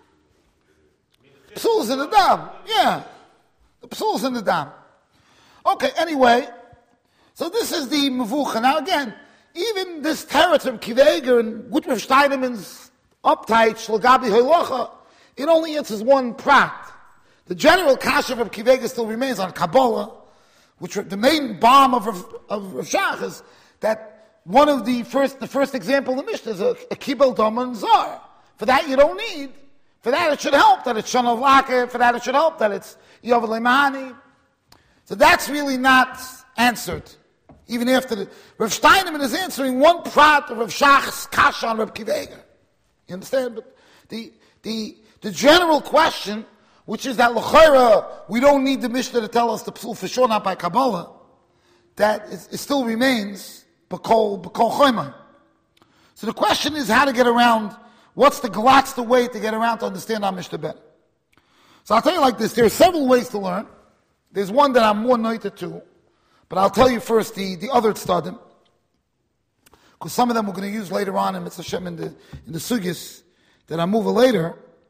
A: Psul is in the dam. Yeah. The psul is in the dam. Okay, anyway. So this is the mevucha. Now again, even this teretz of Kiva Eger and Gutrav Steinemann's uptight Shlagabi Hoylocha, it only answers one prat. The general kasha of Kiva Eger still remains on Kabbalah, which the main bomb of of Rav Shach is that one of the first, the first example of the Mishnah is a, a Kibel Doman Zar. For that you don't need. For that it should help that it's Shana Vlaka. For that it should help that it's Yovad Loi Mahani. So that's really not answered. Even after the Rav Steinemann is answering one prat of Rav Shach's kasha on Rav Kiva Eger. You understand? But the the the general question, which is that l'chayra, we don't need the Mishnah to tell us the psul for sure, not by Kabbalah, that is, it still remains b'kol b'kol choyman. So the question is how to get around. What's the what's the way to get around to understand our Mishnah better? So I'll tell you like this: there are several ways to learn. There's one that I'm more noted to. But I'll tell you first the, the other tzadim, because some of them we're going to use later on in Mitzvah Shem in the in the sugis that I move later.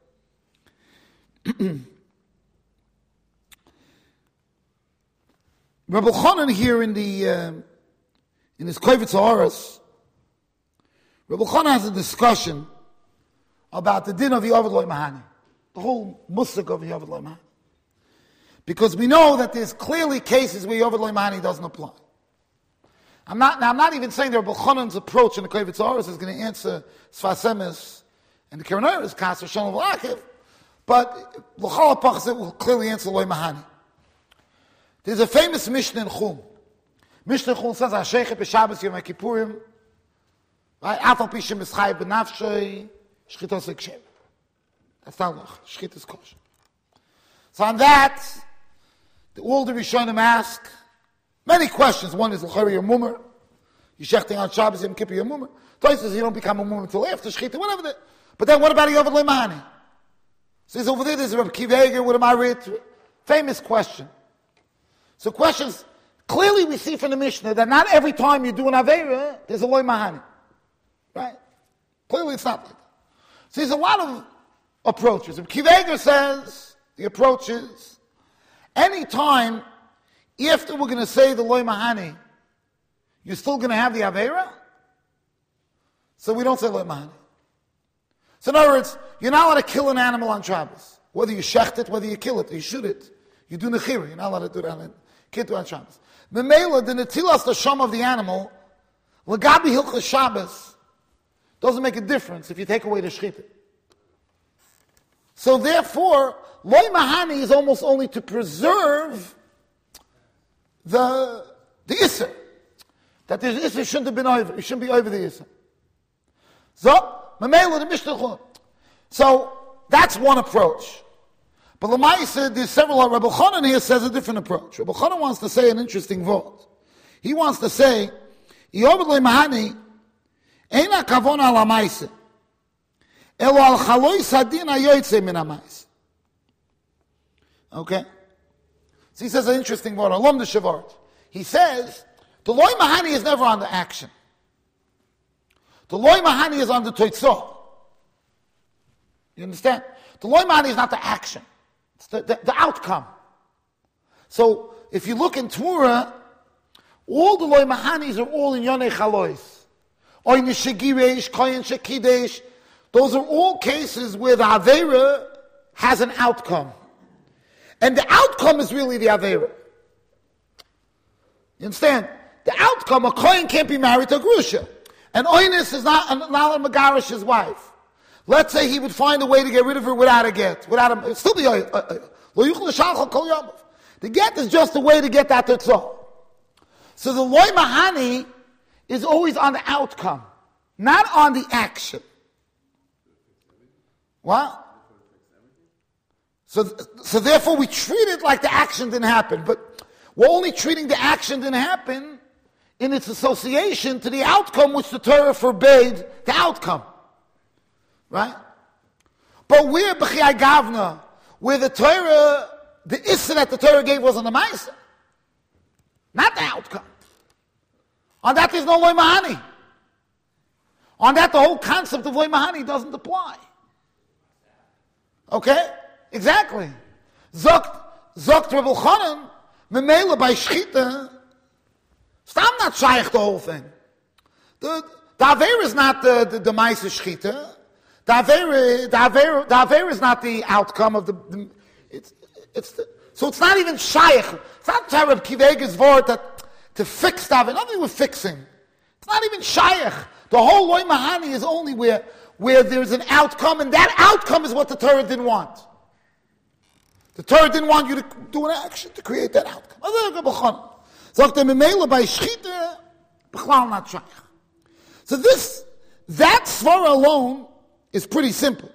A: Rabbi Chanan here in the uh, in his Kovetz Haaretz, Rabbi Chanan has a discussion about the din of Yovad Loi Mahani, the whole musik of Yovad Loi Mahani. Because we know that there's clearly cases where Yovad Loi Mahani doesn't apply. I'm not, now I'm not even saying that Rabbi Chanan's approach in the Kovetz Haaretz is going to answer Sfas Emes and the Keren Or's Kas or Shalom V'Akev, but L'chal HaPachas it will clearly answer Loi Mahani. There's a famous Mishnah in Chum. Mishnah in Chum says, HaSheichet b'Shabbos Yom HaKippurim, right? Afal Pishim B'Schai B'Nafshoi, Shchitos L'Kshem. That's not Lach, Shchitos Kosher. So on that, the, all the Rishonim ask many questions. One is l'chayra your mummer, you shechting on Shabbos Yom Kippur your mummer. Toys says you don't become a mummer until after shechita, whatever. That. But then what about Yovad Loi Mahani? Says over there, there's Rabbi Kiva Eger, what am I read? Famous question. So questions. Clearly, we see from the Mishnah that not every time you do an aveira there's a Loi Mahani, right? Clearly, it's not like that. So there's a lot of approaches. Rabbi Kiva Eger says The approach is, anytime after we're going to say the loy mahani, you're still going to have the Aveira? So we don't say loy mahani. So in other words, you're not allowed to kill an animal on Shabbos. Whether you shecht it, whether you kill it, you shoot it. You do nechira. You're not allowed to do that. Can't do it on Shabbos. Memela, the netilas, the sham of the animal, l'gabi hilchas Shabbos, doesn't make a difference if you take away the shchita. So therefore, loy mahani is almost only to preserve the the isser. That the isser shouldn't have been over. It shouldn't be over the isser. So, memela the mishnah. So that's one approach. But Lamaisa, there's several. Rabbi Chanan here says a different approach. Rabbi Chanan wants to say an interesting word. He wants to say, "Yoved loy mahani, eina kavona al ha'maisa, elo al chaloi sadin hayoytze min ha'maisa." Okay? So he says an interesting word. Alom the Shavart. He says, the loy mahani is never on the action. The loy mahani is on the toitzah. You understand? The loy mahani is not the action. It's the, the, the outcome. So, if you look in Torah, all the loy mahanis are all in yonei chalois. Oy nishagiresh, koyin shekidesh. Those are all cases where the Aveira has an outcome. And the outcome is really the Aveira. You understand? The outcome, a koyin can't be married to a grusha. And oinis is not, not a megarish's wife. Let's say he would find a way to get rid of her without a get. Without a, it'd still be a, the get is just a way to get that tetzah. So the loy mahani is always on the outcome, not on the action. What? So, so therefore we treat it like the action didn't happen, but we're only treating the action didn't happen in its association to the outcome which the Torah forbade the outcome. Right? But we're B'chiyai Gavna, where the Torah, the issa that the Torah gave was on the Maisa, not the outcome. On that there's no loy mahani. On that the whole concept of loy mahani doesn't apply. Okay? Exactly. Zokt, Zokt Rebbe Chanan, memela by Shchita, stam not shaykh the whole thing. The, the Aveira is not the, the, the Maisa Shchita. The Aveira, the Aveira, the Aveira is not the outcome of the, the it's, it's the, so it's not even shaykh. It's not Reb Kivega's word that to fix the Aveira. Nothing with fixing. It's not even shaykh. The whole loy mahani is only where, where there's an outcome, and that outcome is what the Torah didn't want. The Torah didn't want you to do an action to create that outcome. So this, that svara alone is pretty simple.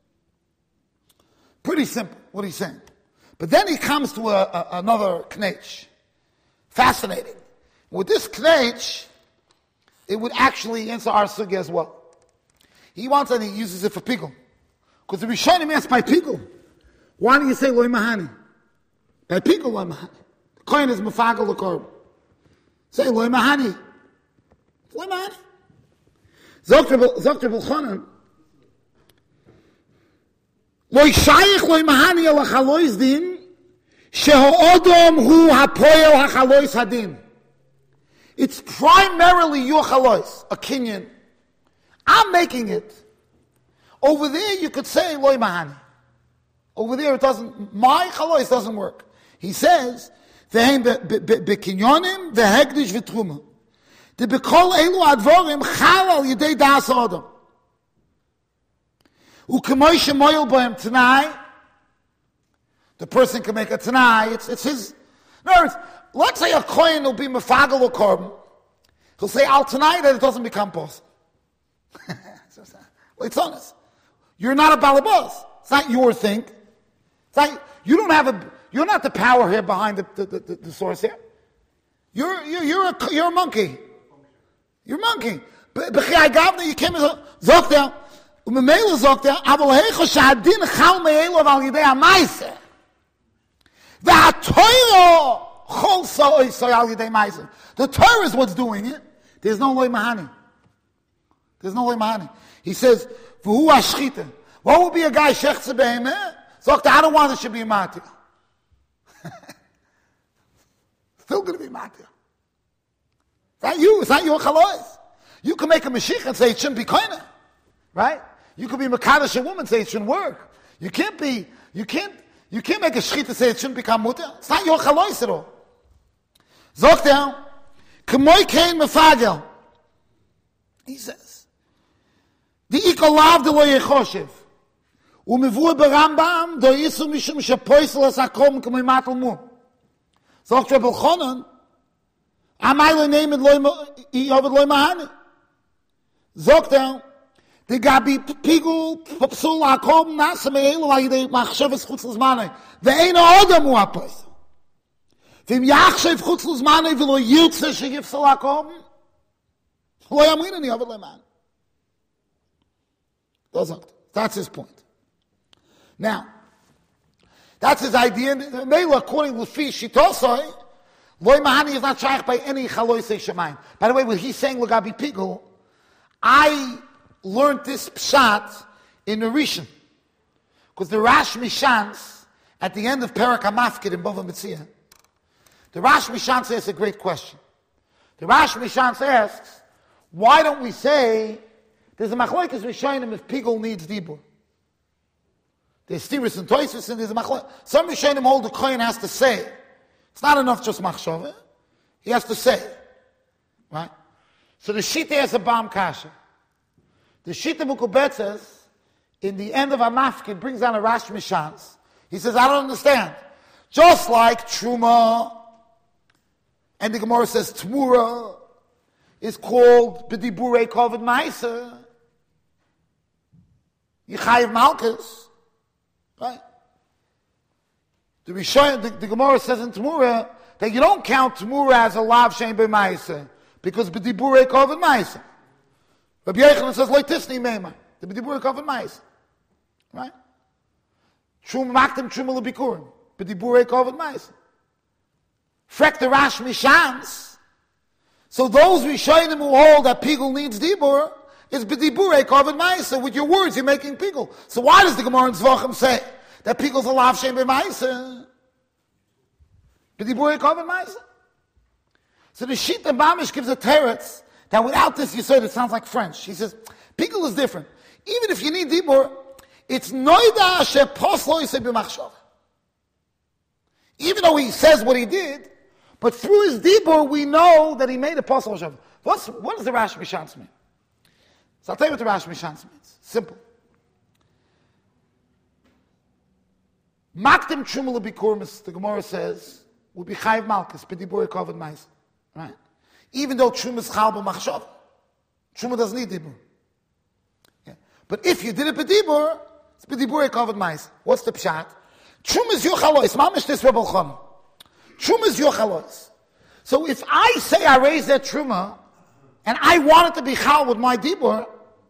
A: Pretty simple, what he's saying. But then he comes to a, a, another knech. Fascinating. With this knech, it would actually answer our sugya as well. He wants and he uses it for pigul. Because the Rishonim asked by pigul, why do you say loy mahani? By pigul loy mahani. The kohen is mafagel the korban. Say loy mahani. Loy mahani. Zok Rebbe Chanan, loy shayich loy mahani al hachalois din, sheho'odom hu hapoel hachalois hadin. It's primarily your chalois, a kinyan. I'm making it. Over there you could say loy mahani. Over there it doesn't, my chalois doesn't work. He says, v'hem bekinyonim v'hegdish v'truma. The bekol elu advorim chal al yedei das adam. U'kemoy shemoyel bohem tanai. The person can make a tanai. It's, it's his. In other words, let's say a kohen will be mefagel or korban. He'll say al tanai that it doesn't become possible. It's honest. You're not a balabas. It's not your thing. It's not, you don't have a. You're not the power here behind the the, the, the source here. You're you're you're a you're a monkey. You're a monkey. B'chiyai gavna you came as a zokter. Umemela zokter. Aval heicha shadin chal me'elov al yidei ha'maisa. V'hatoiro chol so'oisoi al yidei ha'maisa. The Torah is what's doing it. There's no loy mahani. There's no loy mahani. He says, "V'hu hashchita." What would be a guy shechze behemeh? Sagt er, I don't want it should be a matir. Still going to be matir. It's not you. It's not your chalois. You can make a Mashiach and say it shouldn't be koine. Right? You could be Makadash a woman and say it shouldn't work. You can't be, you can't, you can't make a shchita say it shouldn't become mutter. It's not your chalois at all. Sagt er, k'moi kein mefagel. He says, the ikolav de lo yechoshev. Umevu berambam do yisu mishum shepoisel es hakom k'moi matel mu. Sagt Rebbe Elchanan, amai lo neimed lo yovad lo mahane. Sagt er, the gabi pigul psul hakom nasa me'elu ha'idei machshavas chutz l'zmanei. Ve'ein ha'odam hu ha'poisel. V'im yachshav chutz l'zmanei v'lo yirtze shegifsel hakom, lo yamrinani yovad lo mahane. That's his point. Now, that's his idea. Mela, according to Lefi Shitosoi, Loi Mahani is not shaykh by any chaloisei shemayim. By the way, when he's saying Lagabi Pigul, I learned this pshat in the Rishon. Because the Rash Mishans, at the end of Perak HaMafkid in Bava Metzia, the Rash Mishans asks a great question. The Rash Mishans asks, why don't we say, there's a machlokes Rishonim if Pigul needs dibur. There's Tiris and Toisus, and there's a machlokes. Some Rishonim hold the kohen has to say. It's not enough just machshava. He has to say. Right? So the Shita has a Bam Kasha. The Shita Mukubetzes, in the end of Amafkid, brings down a Rash Mishans. He says, I don't understand. Just like Truma, and the Gemara says Tmura is called B'diburei Kovid Ma'aser. Yechayev Malkus. Right? The Rishon, the, the Gemara says in Tmura that you don't count Tmura as a lav shein b'ma'aser because b'diburei kovid ma'aser. Rabbi Yochanan says like tisni meimah, the b'diburei kovid ma'aser, right? Shum maktem shum lebikurim, b'diburei kovid ma'aser. Frek the Rash Mishans. So those Rishonim who hold that Pigul needs dibur is b'diburei kovid ma'aser. With your words, you're making Pigul. So why does the Gemara in Zvachim say that Pigul's a lav shein b'ma'aser? B'diburei kovid ma'aser. So the Shita Bamish gives a teretz that without this Yisod it sounds like French. He says, Pigul is different. Even if you need dibur, it's noida sheposlo yisei b'machshava. Even though he says what he did, but through his dibur we know that he made a posel shav. What's what does the Rash Mishans mean? So I'll tell you what the Rash Mishans means. Simple. Maktim Truma L'Bikurmis, the Gemara says, would be Chayiv Malkus, B'diburei Kovid Ma'aser. Right? Even though Truma is Chal B'machshav. Truma doesn't need Dibur. Yeah. But if you did it B'dibur, it's B'diburei Kovid Ma'aser. What's the pshat? Truma is your chalois. Mamish this Rebbe Elchanan. Truma is your chalois. So if I say I raised that Truma, and I want it to be Chal with my Dibur,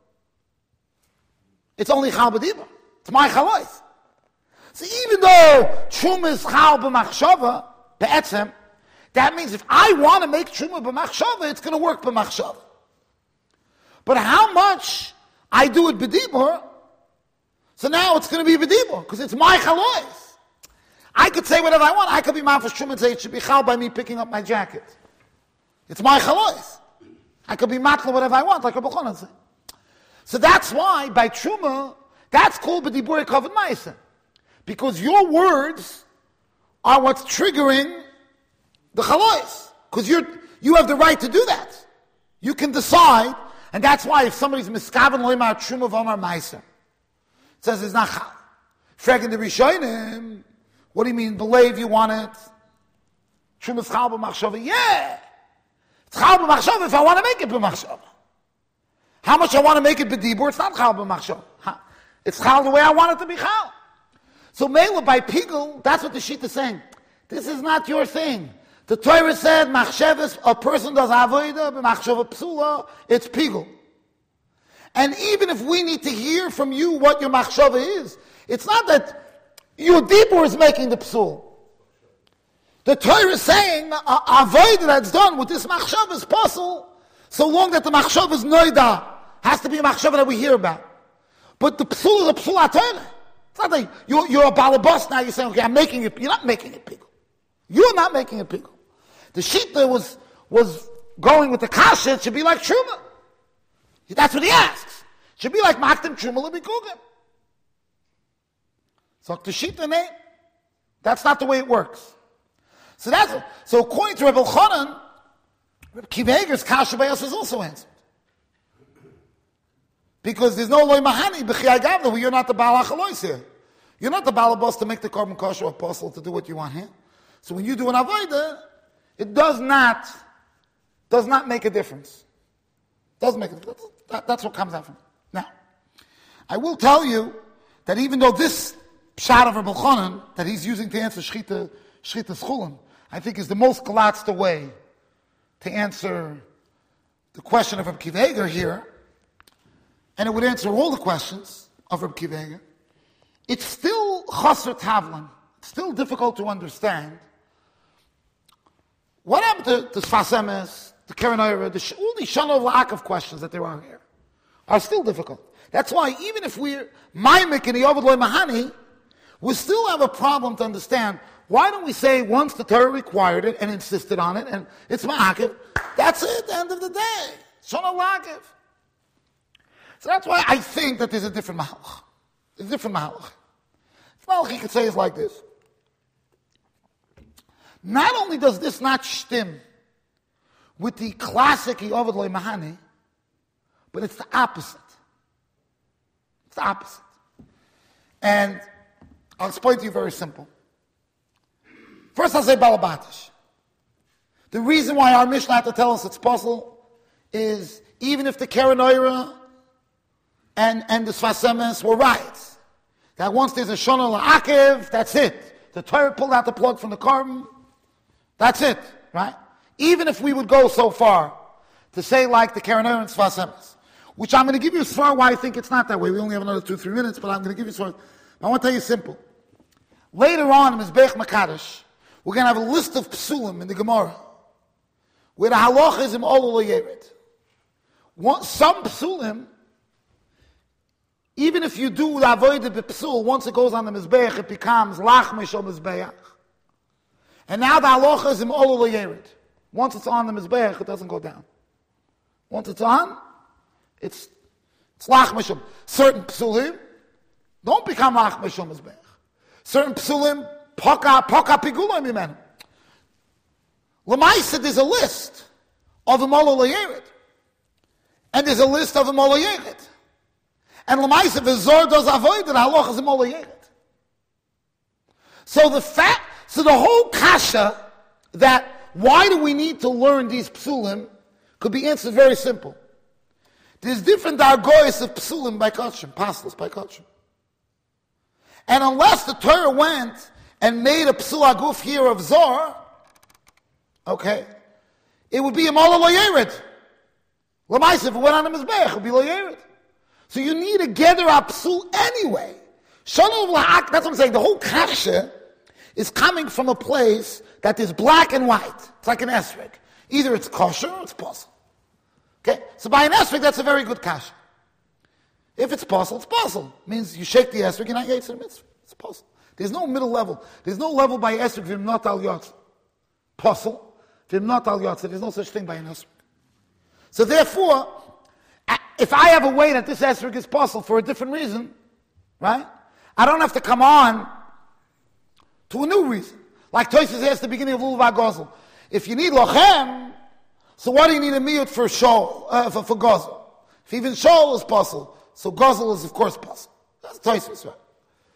A: it's only Chal B'dibur. It's my chalois. So even though Truma is Chal b'machshava, be'etzem, that means if I want to make Truma b'machshava, it's going to work b'machshava. But how much I do it b'dibur, so now it's going to be b'dibur, because it's my chalois. I could say whatever I want. I could be mafish Truma and say it should be Chal by me picking up my jacket. It's my chalois. I could be matla whatever I want, like Rebbe Elchanan said. So that's why, by Truma, that's called b'diburei kovid ma'aser. Because your words are what's triggering the chalois. Because you you have the right to do that. You can decide, and that's why if somebody's miskaven loymar truma v'omar ma'aser, it says it's not chal. Fragging the Rishonim, what do you mean? Believe you want it? Truma's chal b'machshava? Yeah, it's chal b'machshava if I want to make it b'machshava. How much I want to make it b'dibur? It's not chal b'machshava. It's chal the way I want it to be chal. So Mela by Pigul, that's what the Shita is saying. This is not your thing. The Torah said, Machshavas, a person does avodah, Machshava psula, it's Pigul. And even if we need to hear from you what your Machshava is, it's not that your dibur is making the psul. The Torah is saying, avodah that's done with this Machshava is possible, so long that the Machshava is noida, has to be a Machshava that we hear about. But the psul is a psul HaTorah. It's not like you're, you're a balabas now, you're saying, okay, I'm making it, you're not making it pickle. You're not making it pickle. The shita was, was going with the kasha, it should be like truma. That's what he asks. It should be like maktim truma lebikugim. So the shita name, that's not the way it works. So that's, so according to Rebbe Elchanan, Rebbe Akiva Eiger's kasha bayos is also answered. Because there's no loy mahani b'chiyai gavna, where you're not the baal achalois here. You're not the balabas to make the carbon kosher apostle to do what you want here. So when you do an avodah, it does not, does not make a difference. Does make a difference. That, that's what comes out from it. Now, I will tell you that even though this pshat of Rebbe Elchanan that he's using to answer shchita, shchita schulim, I think is the most galatzed way to answer the question of Rebbe Akiva Eiger here, and it would answer all the questions of Rebbe Akiva Eiger, it's still chaser tavlan. It's still difficult to understand. What happened to, to Sfas Emes, the Keren Oira, the all these Shana La'akav questions that there are here are still difficult. That's why even if we're Maimik in the Yovad Loy Mahani, we still have a problem to understand. Why don't we say once the Torah required it and insisted on it, and it's Ma'akiv, that's it, at the end of the day. Shana La'akav. So that's why I think that there's a different Mahalach. There's a different Mahalach. The Mahalach you could say is like this. Not only does this not shtim with the classic Yovad Loy Mahani, but it's the opposite. It's the opposite. And I'll explain to you very simple. First I'll say Balabatish. The reason why our Mishnah had to tell us it's possible is even if the Keren Oira and, and the Sfas Emes were right, that once there's a Shana La'akev, that's it. The Torah pulled out the plug from the carbon, that's it, right? Even if we would go so far to say like the Keren Oira and Sfas Emes, which I'm going to give you as far why I think it's not that way. We only have another two, three minutes, but I'm going to give you sort of, I want to tell you simple. Later on in Mizbech Makadosh, we're going to have a list of psulim in the Gemara, where the halacha is im olu yered. Some psulim, even if you do the avodah b'psul, once it goes on the Mizbech, it becomes lachmish or Mizbeach. And now the halacha is im olu yered. Once it's on the Mizbech, it doesn't go down. Once it's on, it's it's lachmishum. Certain psulim don't become lachmishum Mizbech. Certain psulim poka poka pigula mimenu. Lamaisa, there's a list of the molo leyered, and there's a list of the molo yered. And lamaisa v'zor does avoid that halach is a molo yered. So the fact, so the whole kasha that why do we need to learn these psulim could be answered very simple. There's different dargoyes of psulim by kachim, pastos by kachim. And unless the Torah went and made a psul aguf here of Zor, okay, it would be a mola lo yered. Lamaisa, if it went on the Mizbech, it would be lo yered. So you need to gather a psul anyway. Shalom la'ak, that's what I'm saying. The whole kasha is coming from a place that is black and white. It's like an esrog. Either it's kosher or it's possible. Okay? So by an esrog, that's a very good kasha. If it's possible, it's possible. It means you shake the esrog, you're not yetzer mitzvah. It's possible. There's no middle level. There's no level by esrog if you're not al yotzer. Possible. If you're not al yotzer, there's no such thing by an esrog. So therefore, if I have a way that this esrog is possible for a different reason, right? I don't have to come on to a new reason. Like Tosfos asked at the beginning of Lulav HaGozel. If you need lochem, so why do you need a miyut for shol, uh, for, for gozel? If even shol is possible, so gozel is of course possible. That's Tosfos, right?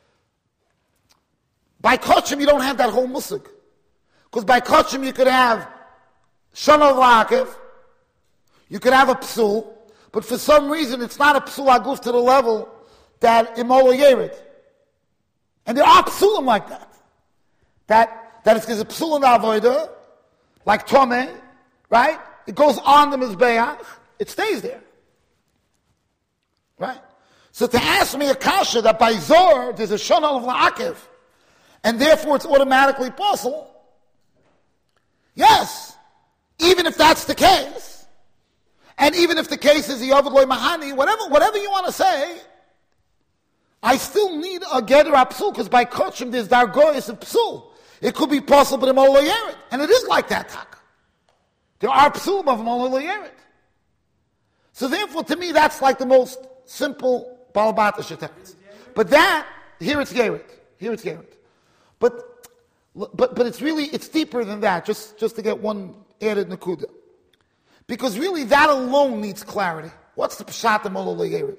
A: By kachim you don't have that whole musig. Because by kachim you could have shana la'akev, you could have a psul, but for some reason it's not a psul aguf to the level that imola yered. And there are psulim like that. That, that if there's a psul in the avodah, like Tomei, right? It goes on the Mizbeach, it stays there. Right? So to ask me a kasha that by Zor there's a shonal of la'akev, and therefore it's automatically possible, yes, even if that's the case, and even if the case is the Yovad Loy Mahani, whatever, whatever you want to say, I still need a Geder Apsul, because by Kotchim there's Dargoyis of Psul. It could be possible to Mola Yered. And it is like that, Taka. There are Psulim of Mola Yered. So therefore, to me, that's like the most simple Balabata Sheteretz. But that, here it's Yered. Here it's Yered. But, but, but it's really, it's deeper than that, just, just to get one added Nakuda. Because really, that alone needs clarity. What's the Pshat of Mola Yered?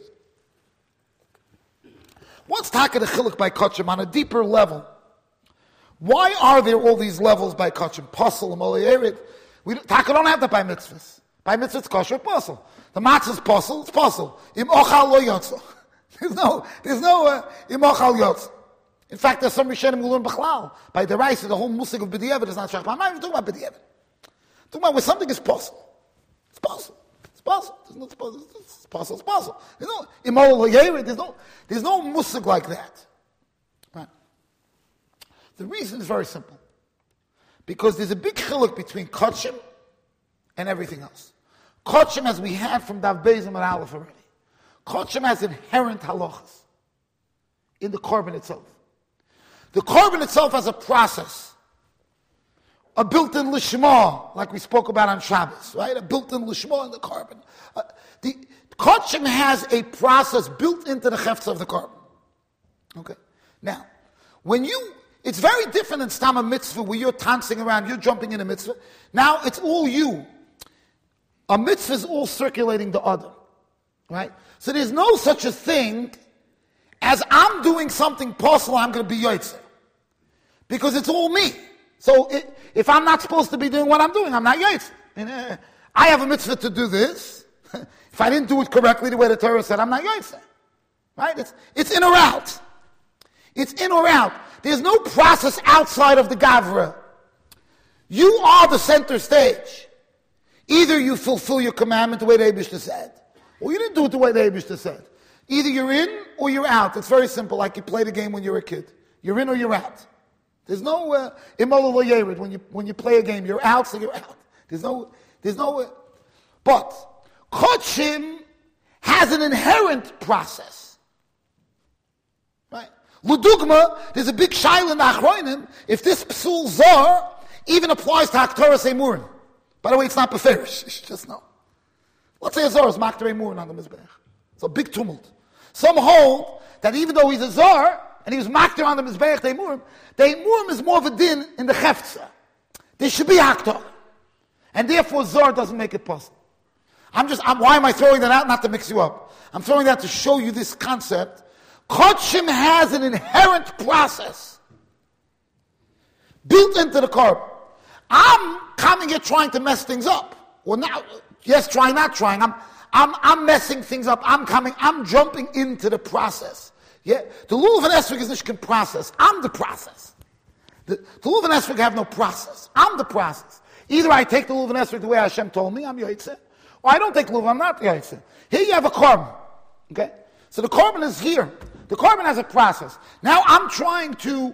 A: What's Taka the Chiluk by Kotchim on a deeper level? Why are there all these levels by Kotchim? Puzzle, Mola Yered. We Taka don't have that by mitzvahs. By mitzvahs, it's kosher puzzle. The matzah is puzzle, it's puzzle. Im ochal lo yotzo. There's no, there's no uh, im ochal yotzo. In fact, there's some Rishonim who learn Bechlal. By the Raisa, the whole musik of B'diavad is not shach. I'm not even talking about B'diavad. I'm talking about where something is puzzle. It's puzzle. It's puzzle. There's no puzzle. It's puzzle. It's puzzle. There's no im ochal lo yered. There's no, there's no musik like that. Right. The reason is very simple. Because there's a big chiluk between Kotchim and everything else. Kotchim, as we had from Dav Bezim and Aleph already, Kotchim has inherent halachas in the korban itself. The korban itself has a process, a built-in lishma, like we spoke about on Shabbos, right? A built-in lishma in the korban. Uh, the Kotchim has a process built into the chefts of the korban. Okay. Now, when you It's very different than Stama mitzvah where you're dancing around, you're jumping in a mitzvah. Now it's all you. A mitzvah is all circulating the other. Right? So there's no such a thing as I'm doing something possible, I'm going to be yotzeh. Because it's all me. So it, if I'm not supposed to be doing what I'm doing, I'm not yotzeh. And, uh, I have a mitzvah to do this. If I didn't do it correctly the way the Torah said, I'm not yotzeh. Right? It's, it's in or out. It's in or out. There's no process outside of the Gavra. You are the center stage. Either you fulfill your commandment the way the Eibishter said, or you didn't do it the way the Eibishter said. Either you're in or you're out. It's very simple, like you play the game when you're a kid. You're in or you're out. There's no uh, imola lo yered. When you when you play a game, you're out, so you're out. There's no, there's no. Uh, but Kotchim has an inherent process. Right? L'dugma, there's a big shaila in the Achronim, if this psul zor even applies to Haktoras Emurim. By the way, it's not beferish. You should just know. Let's say a zor is Makter Emurim on the Mizbech. It's a big tumult. Some hold that even though he's a zor, and he was Makter on the Mizbech, the Emurim, the Emurim is more of a din in the Cheftza. There should be Haktor. And therefore zor doesn't make it possible. I'm just, I'm, why am I throwing that out? Not to mix you up. I'm throwing that to show you this concept. Kotchim has an inherent process built into the korban. I'm coming here trying to mess things up. Well, now, yes, trying, not trying. I'm, I'm, I'm messing things up. I'm coming, I'm jumping into the process. Yeah, the Lulav and Esrog is Nishkin process. I'm the process. The, the Lulav and Esrog have no process. I'm the process. Either I take the Lulav and Esrog the way Hashem told me, I'm Yotzeh, or I don't take the Lulav, I'm not Yotzeh. Here you have a korban. Okay? So the korban is here. The korban has a process. Now I'm trying to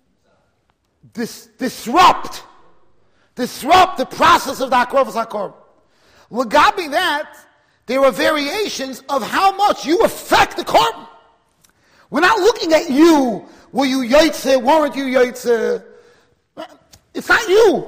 A: dis- disrupt, disrupt the process of the Akrofas HaKorban. L'gabi that, there are variations of how much you affect the korban. We're not looking at you. Were you yotzeh? Weren't you yotzeh? It's not you.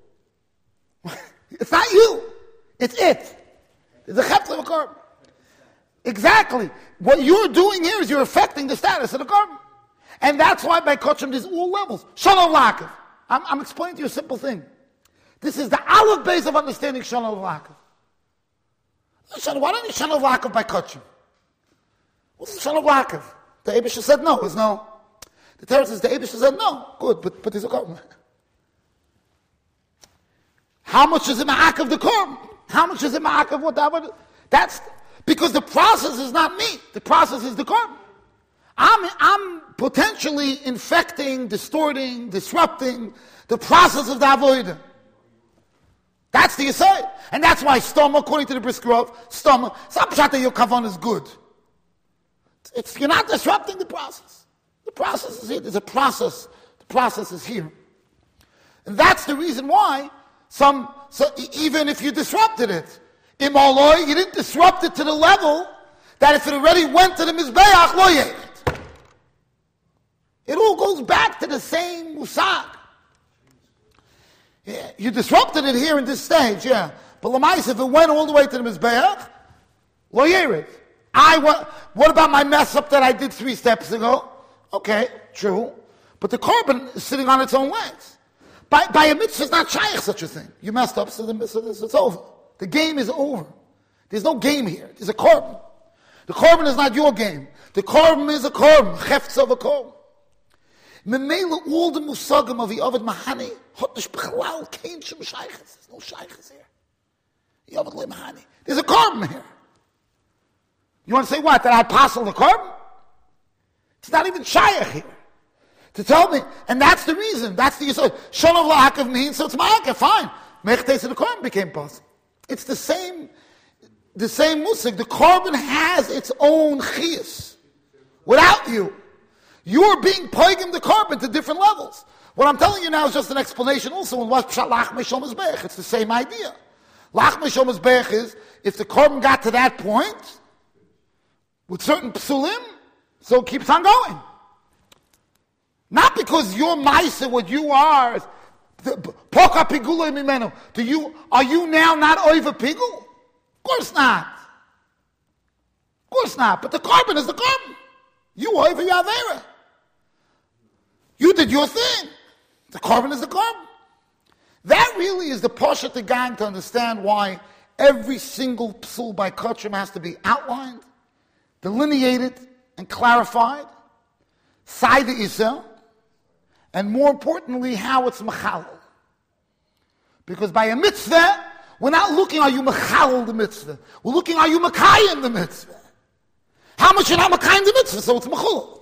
A: It's not you. It's it. It's the chepz of a korban. Exactly. What you're doing here is you're affecting the status of the korban. And that's why by Kotchim there's all levels. Shalom Lakav. I'm, I'm explaining to you a simple thing. This is the aleph base of understanding Shalom Lakav. Why don't you Shalom Lakav by Kotchim? What's Shalom Lakav? The Eibishter said no. There's no. The Torah says the Eibishter said no. Good, but, but there's a korban. How much is it ma'akav the korban? How much is it ma'akav what that? That's because the process is not me. The process is the korban. I'm, I'm potentially infecting, distorting, disrupting the process of the avodah. That's the aside. And that's why stoma, according to the Brisker Rov, stoma, it's not pshat that your kavan is good. It's, you're not disrupting the process. The process is here. There's a process. The process is here. And that's the reason why some, so even if you disrupted it, im aloi, you didn't disrupt it to the level that if it already went to the mizbeach, lo yechet. goes back to the same musag. Yeah, you disrupted it here in this stage, yeah. But Lamais, if it went all the way to the Mizbeach, lo yerid. I what? What about my mess up that I did three steps ago? Okay, true. But the korban is sitting on its own legs. By, by a mitzvah, it's not shaykh such a thing. You messed up, so, the, so this, it's over. The game is over. There's no game here. There's a korban. The korban is not your game. The korban is a korban. Chefts of a korban. Memela, all the musagim of the Ovid Mahani, hotish b'chalal, kein shem shayches. There's no shayches here. The Ovid Le Mahani. There's a korban here. You want to say what? That I passel the korban? It's not even shaykh here. To tell me, and that's the reason. That's the yisod. Shonov la'akav mean, so it's ma'akav, fine. Mechtes of the korban became possible. It's the same, the same musig. The korban has its own chiyus. Without you. You're being poigim the korban to different levels. What I'm telling you now is just an explanation also in what pshat lach meshom mizbech. It's the same idea. Lach meshom mizbech is, if the korban got to that point, with certain psulim, so it keeps on going. Not because you're ma'isa, what you are, poka pigula mimenu. Do you, are you now not over pigul? Of course not. Of course not. But the korban is the korban. You over yavera. You did your thing. The korban is the korban. That really is the pashat the gang to understand why every single psul by kachrim has to be outlined, delineated, and clarified. Side the isel, and more importantly, how it's mechalel. Because by a mitzvah, we're not looking, are you mechalel the mitzvah? We're looking, are you mekayim the mitzvah? How much you're not mekayim the mitzvah, so it's mechulel.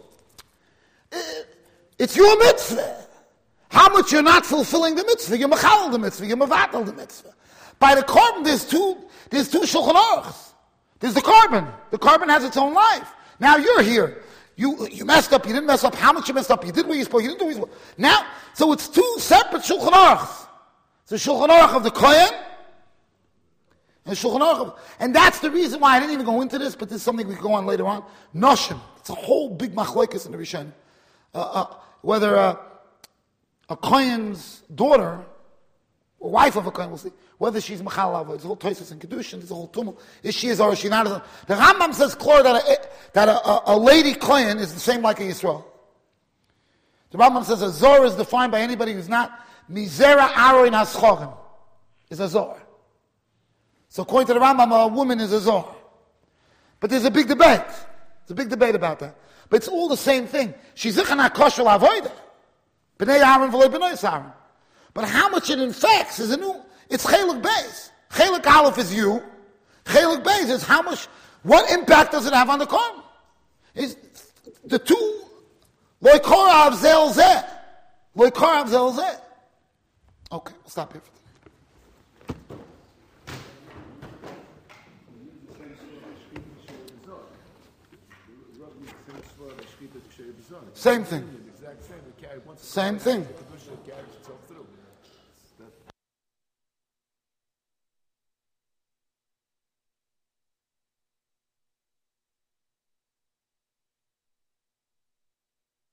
A: It's your mitzvah. How much you're not fulfilling the mitzvah, you're mechalel the mitzvah, you're mevatel the mitzvah. By the korban, there's two, there's two shulchan aruchs. There's the korban. The korban has its own life. Now you're here. You you messed up, you didn't mess up, how much you messed up, you did what you supposed, you didn't do what you supposed. Now, so it's two separate shulchan aruchs. It's the shulchan aruch of the kohen, and the shulchan aruch of, and that's the reason why I didn't even go into this, but this is something we can go on later on. Noshim. It's a whole big machlokes in the Rishonim. Uh, uh, whether uh, a kohen's daughter, or wife of a kohen, we'll see, whether she's mechalav, there's a whole toises and kedushin, there's a whole tumult. Is she is or is she not? The Rambam says clear that a, that a, a, a lady kohen is the same like a Yisrael. The Rambam says a zor is defined by anybody who's not mizera aroin haschogim, is a zor. So according to the Rambam, a woman is a zor. But there's a big debate. There's a big debate about that. But it's all the same thing. She's zichana kosher avoida. B'nei Aaron v'lei b'nei Aaron. But how much it infects is a new, it's chelik beis. Chelik aleph is you. Chelik beis is how much, what impact does it have on the korban? Is the two, loy korav zel zeh. Loy korav zel zeh. Okay, we'll stop here for today. Same thing. Same thing.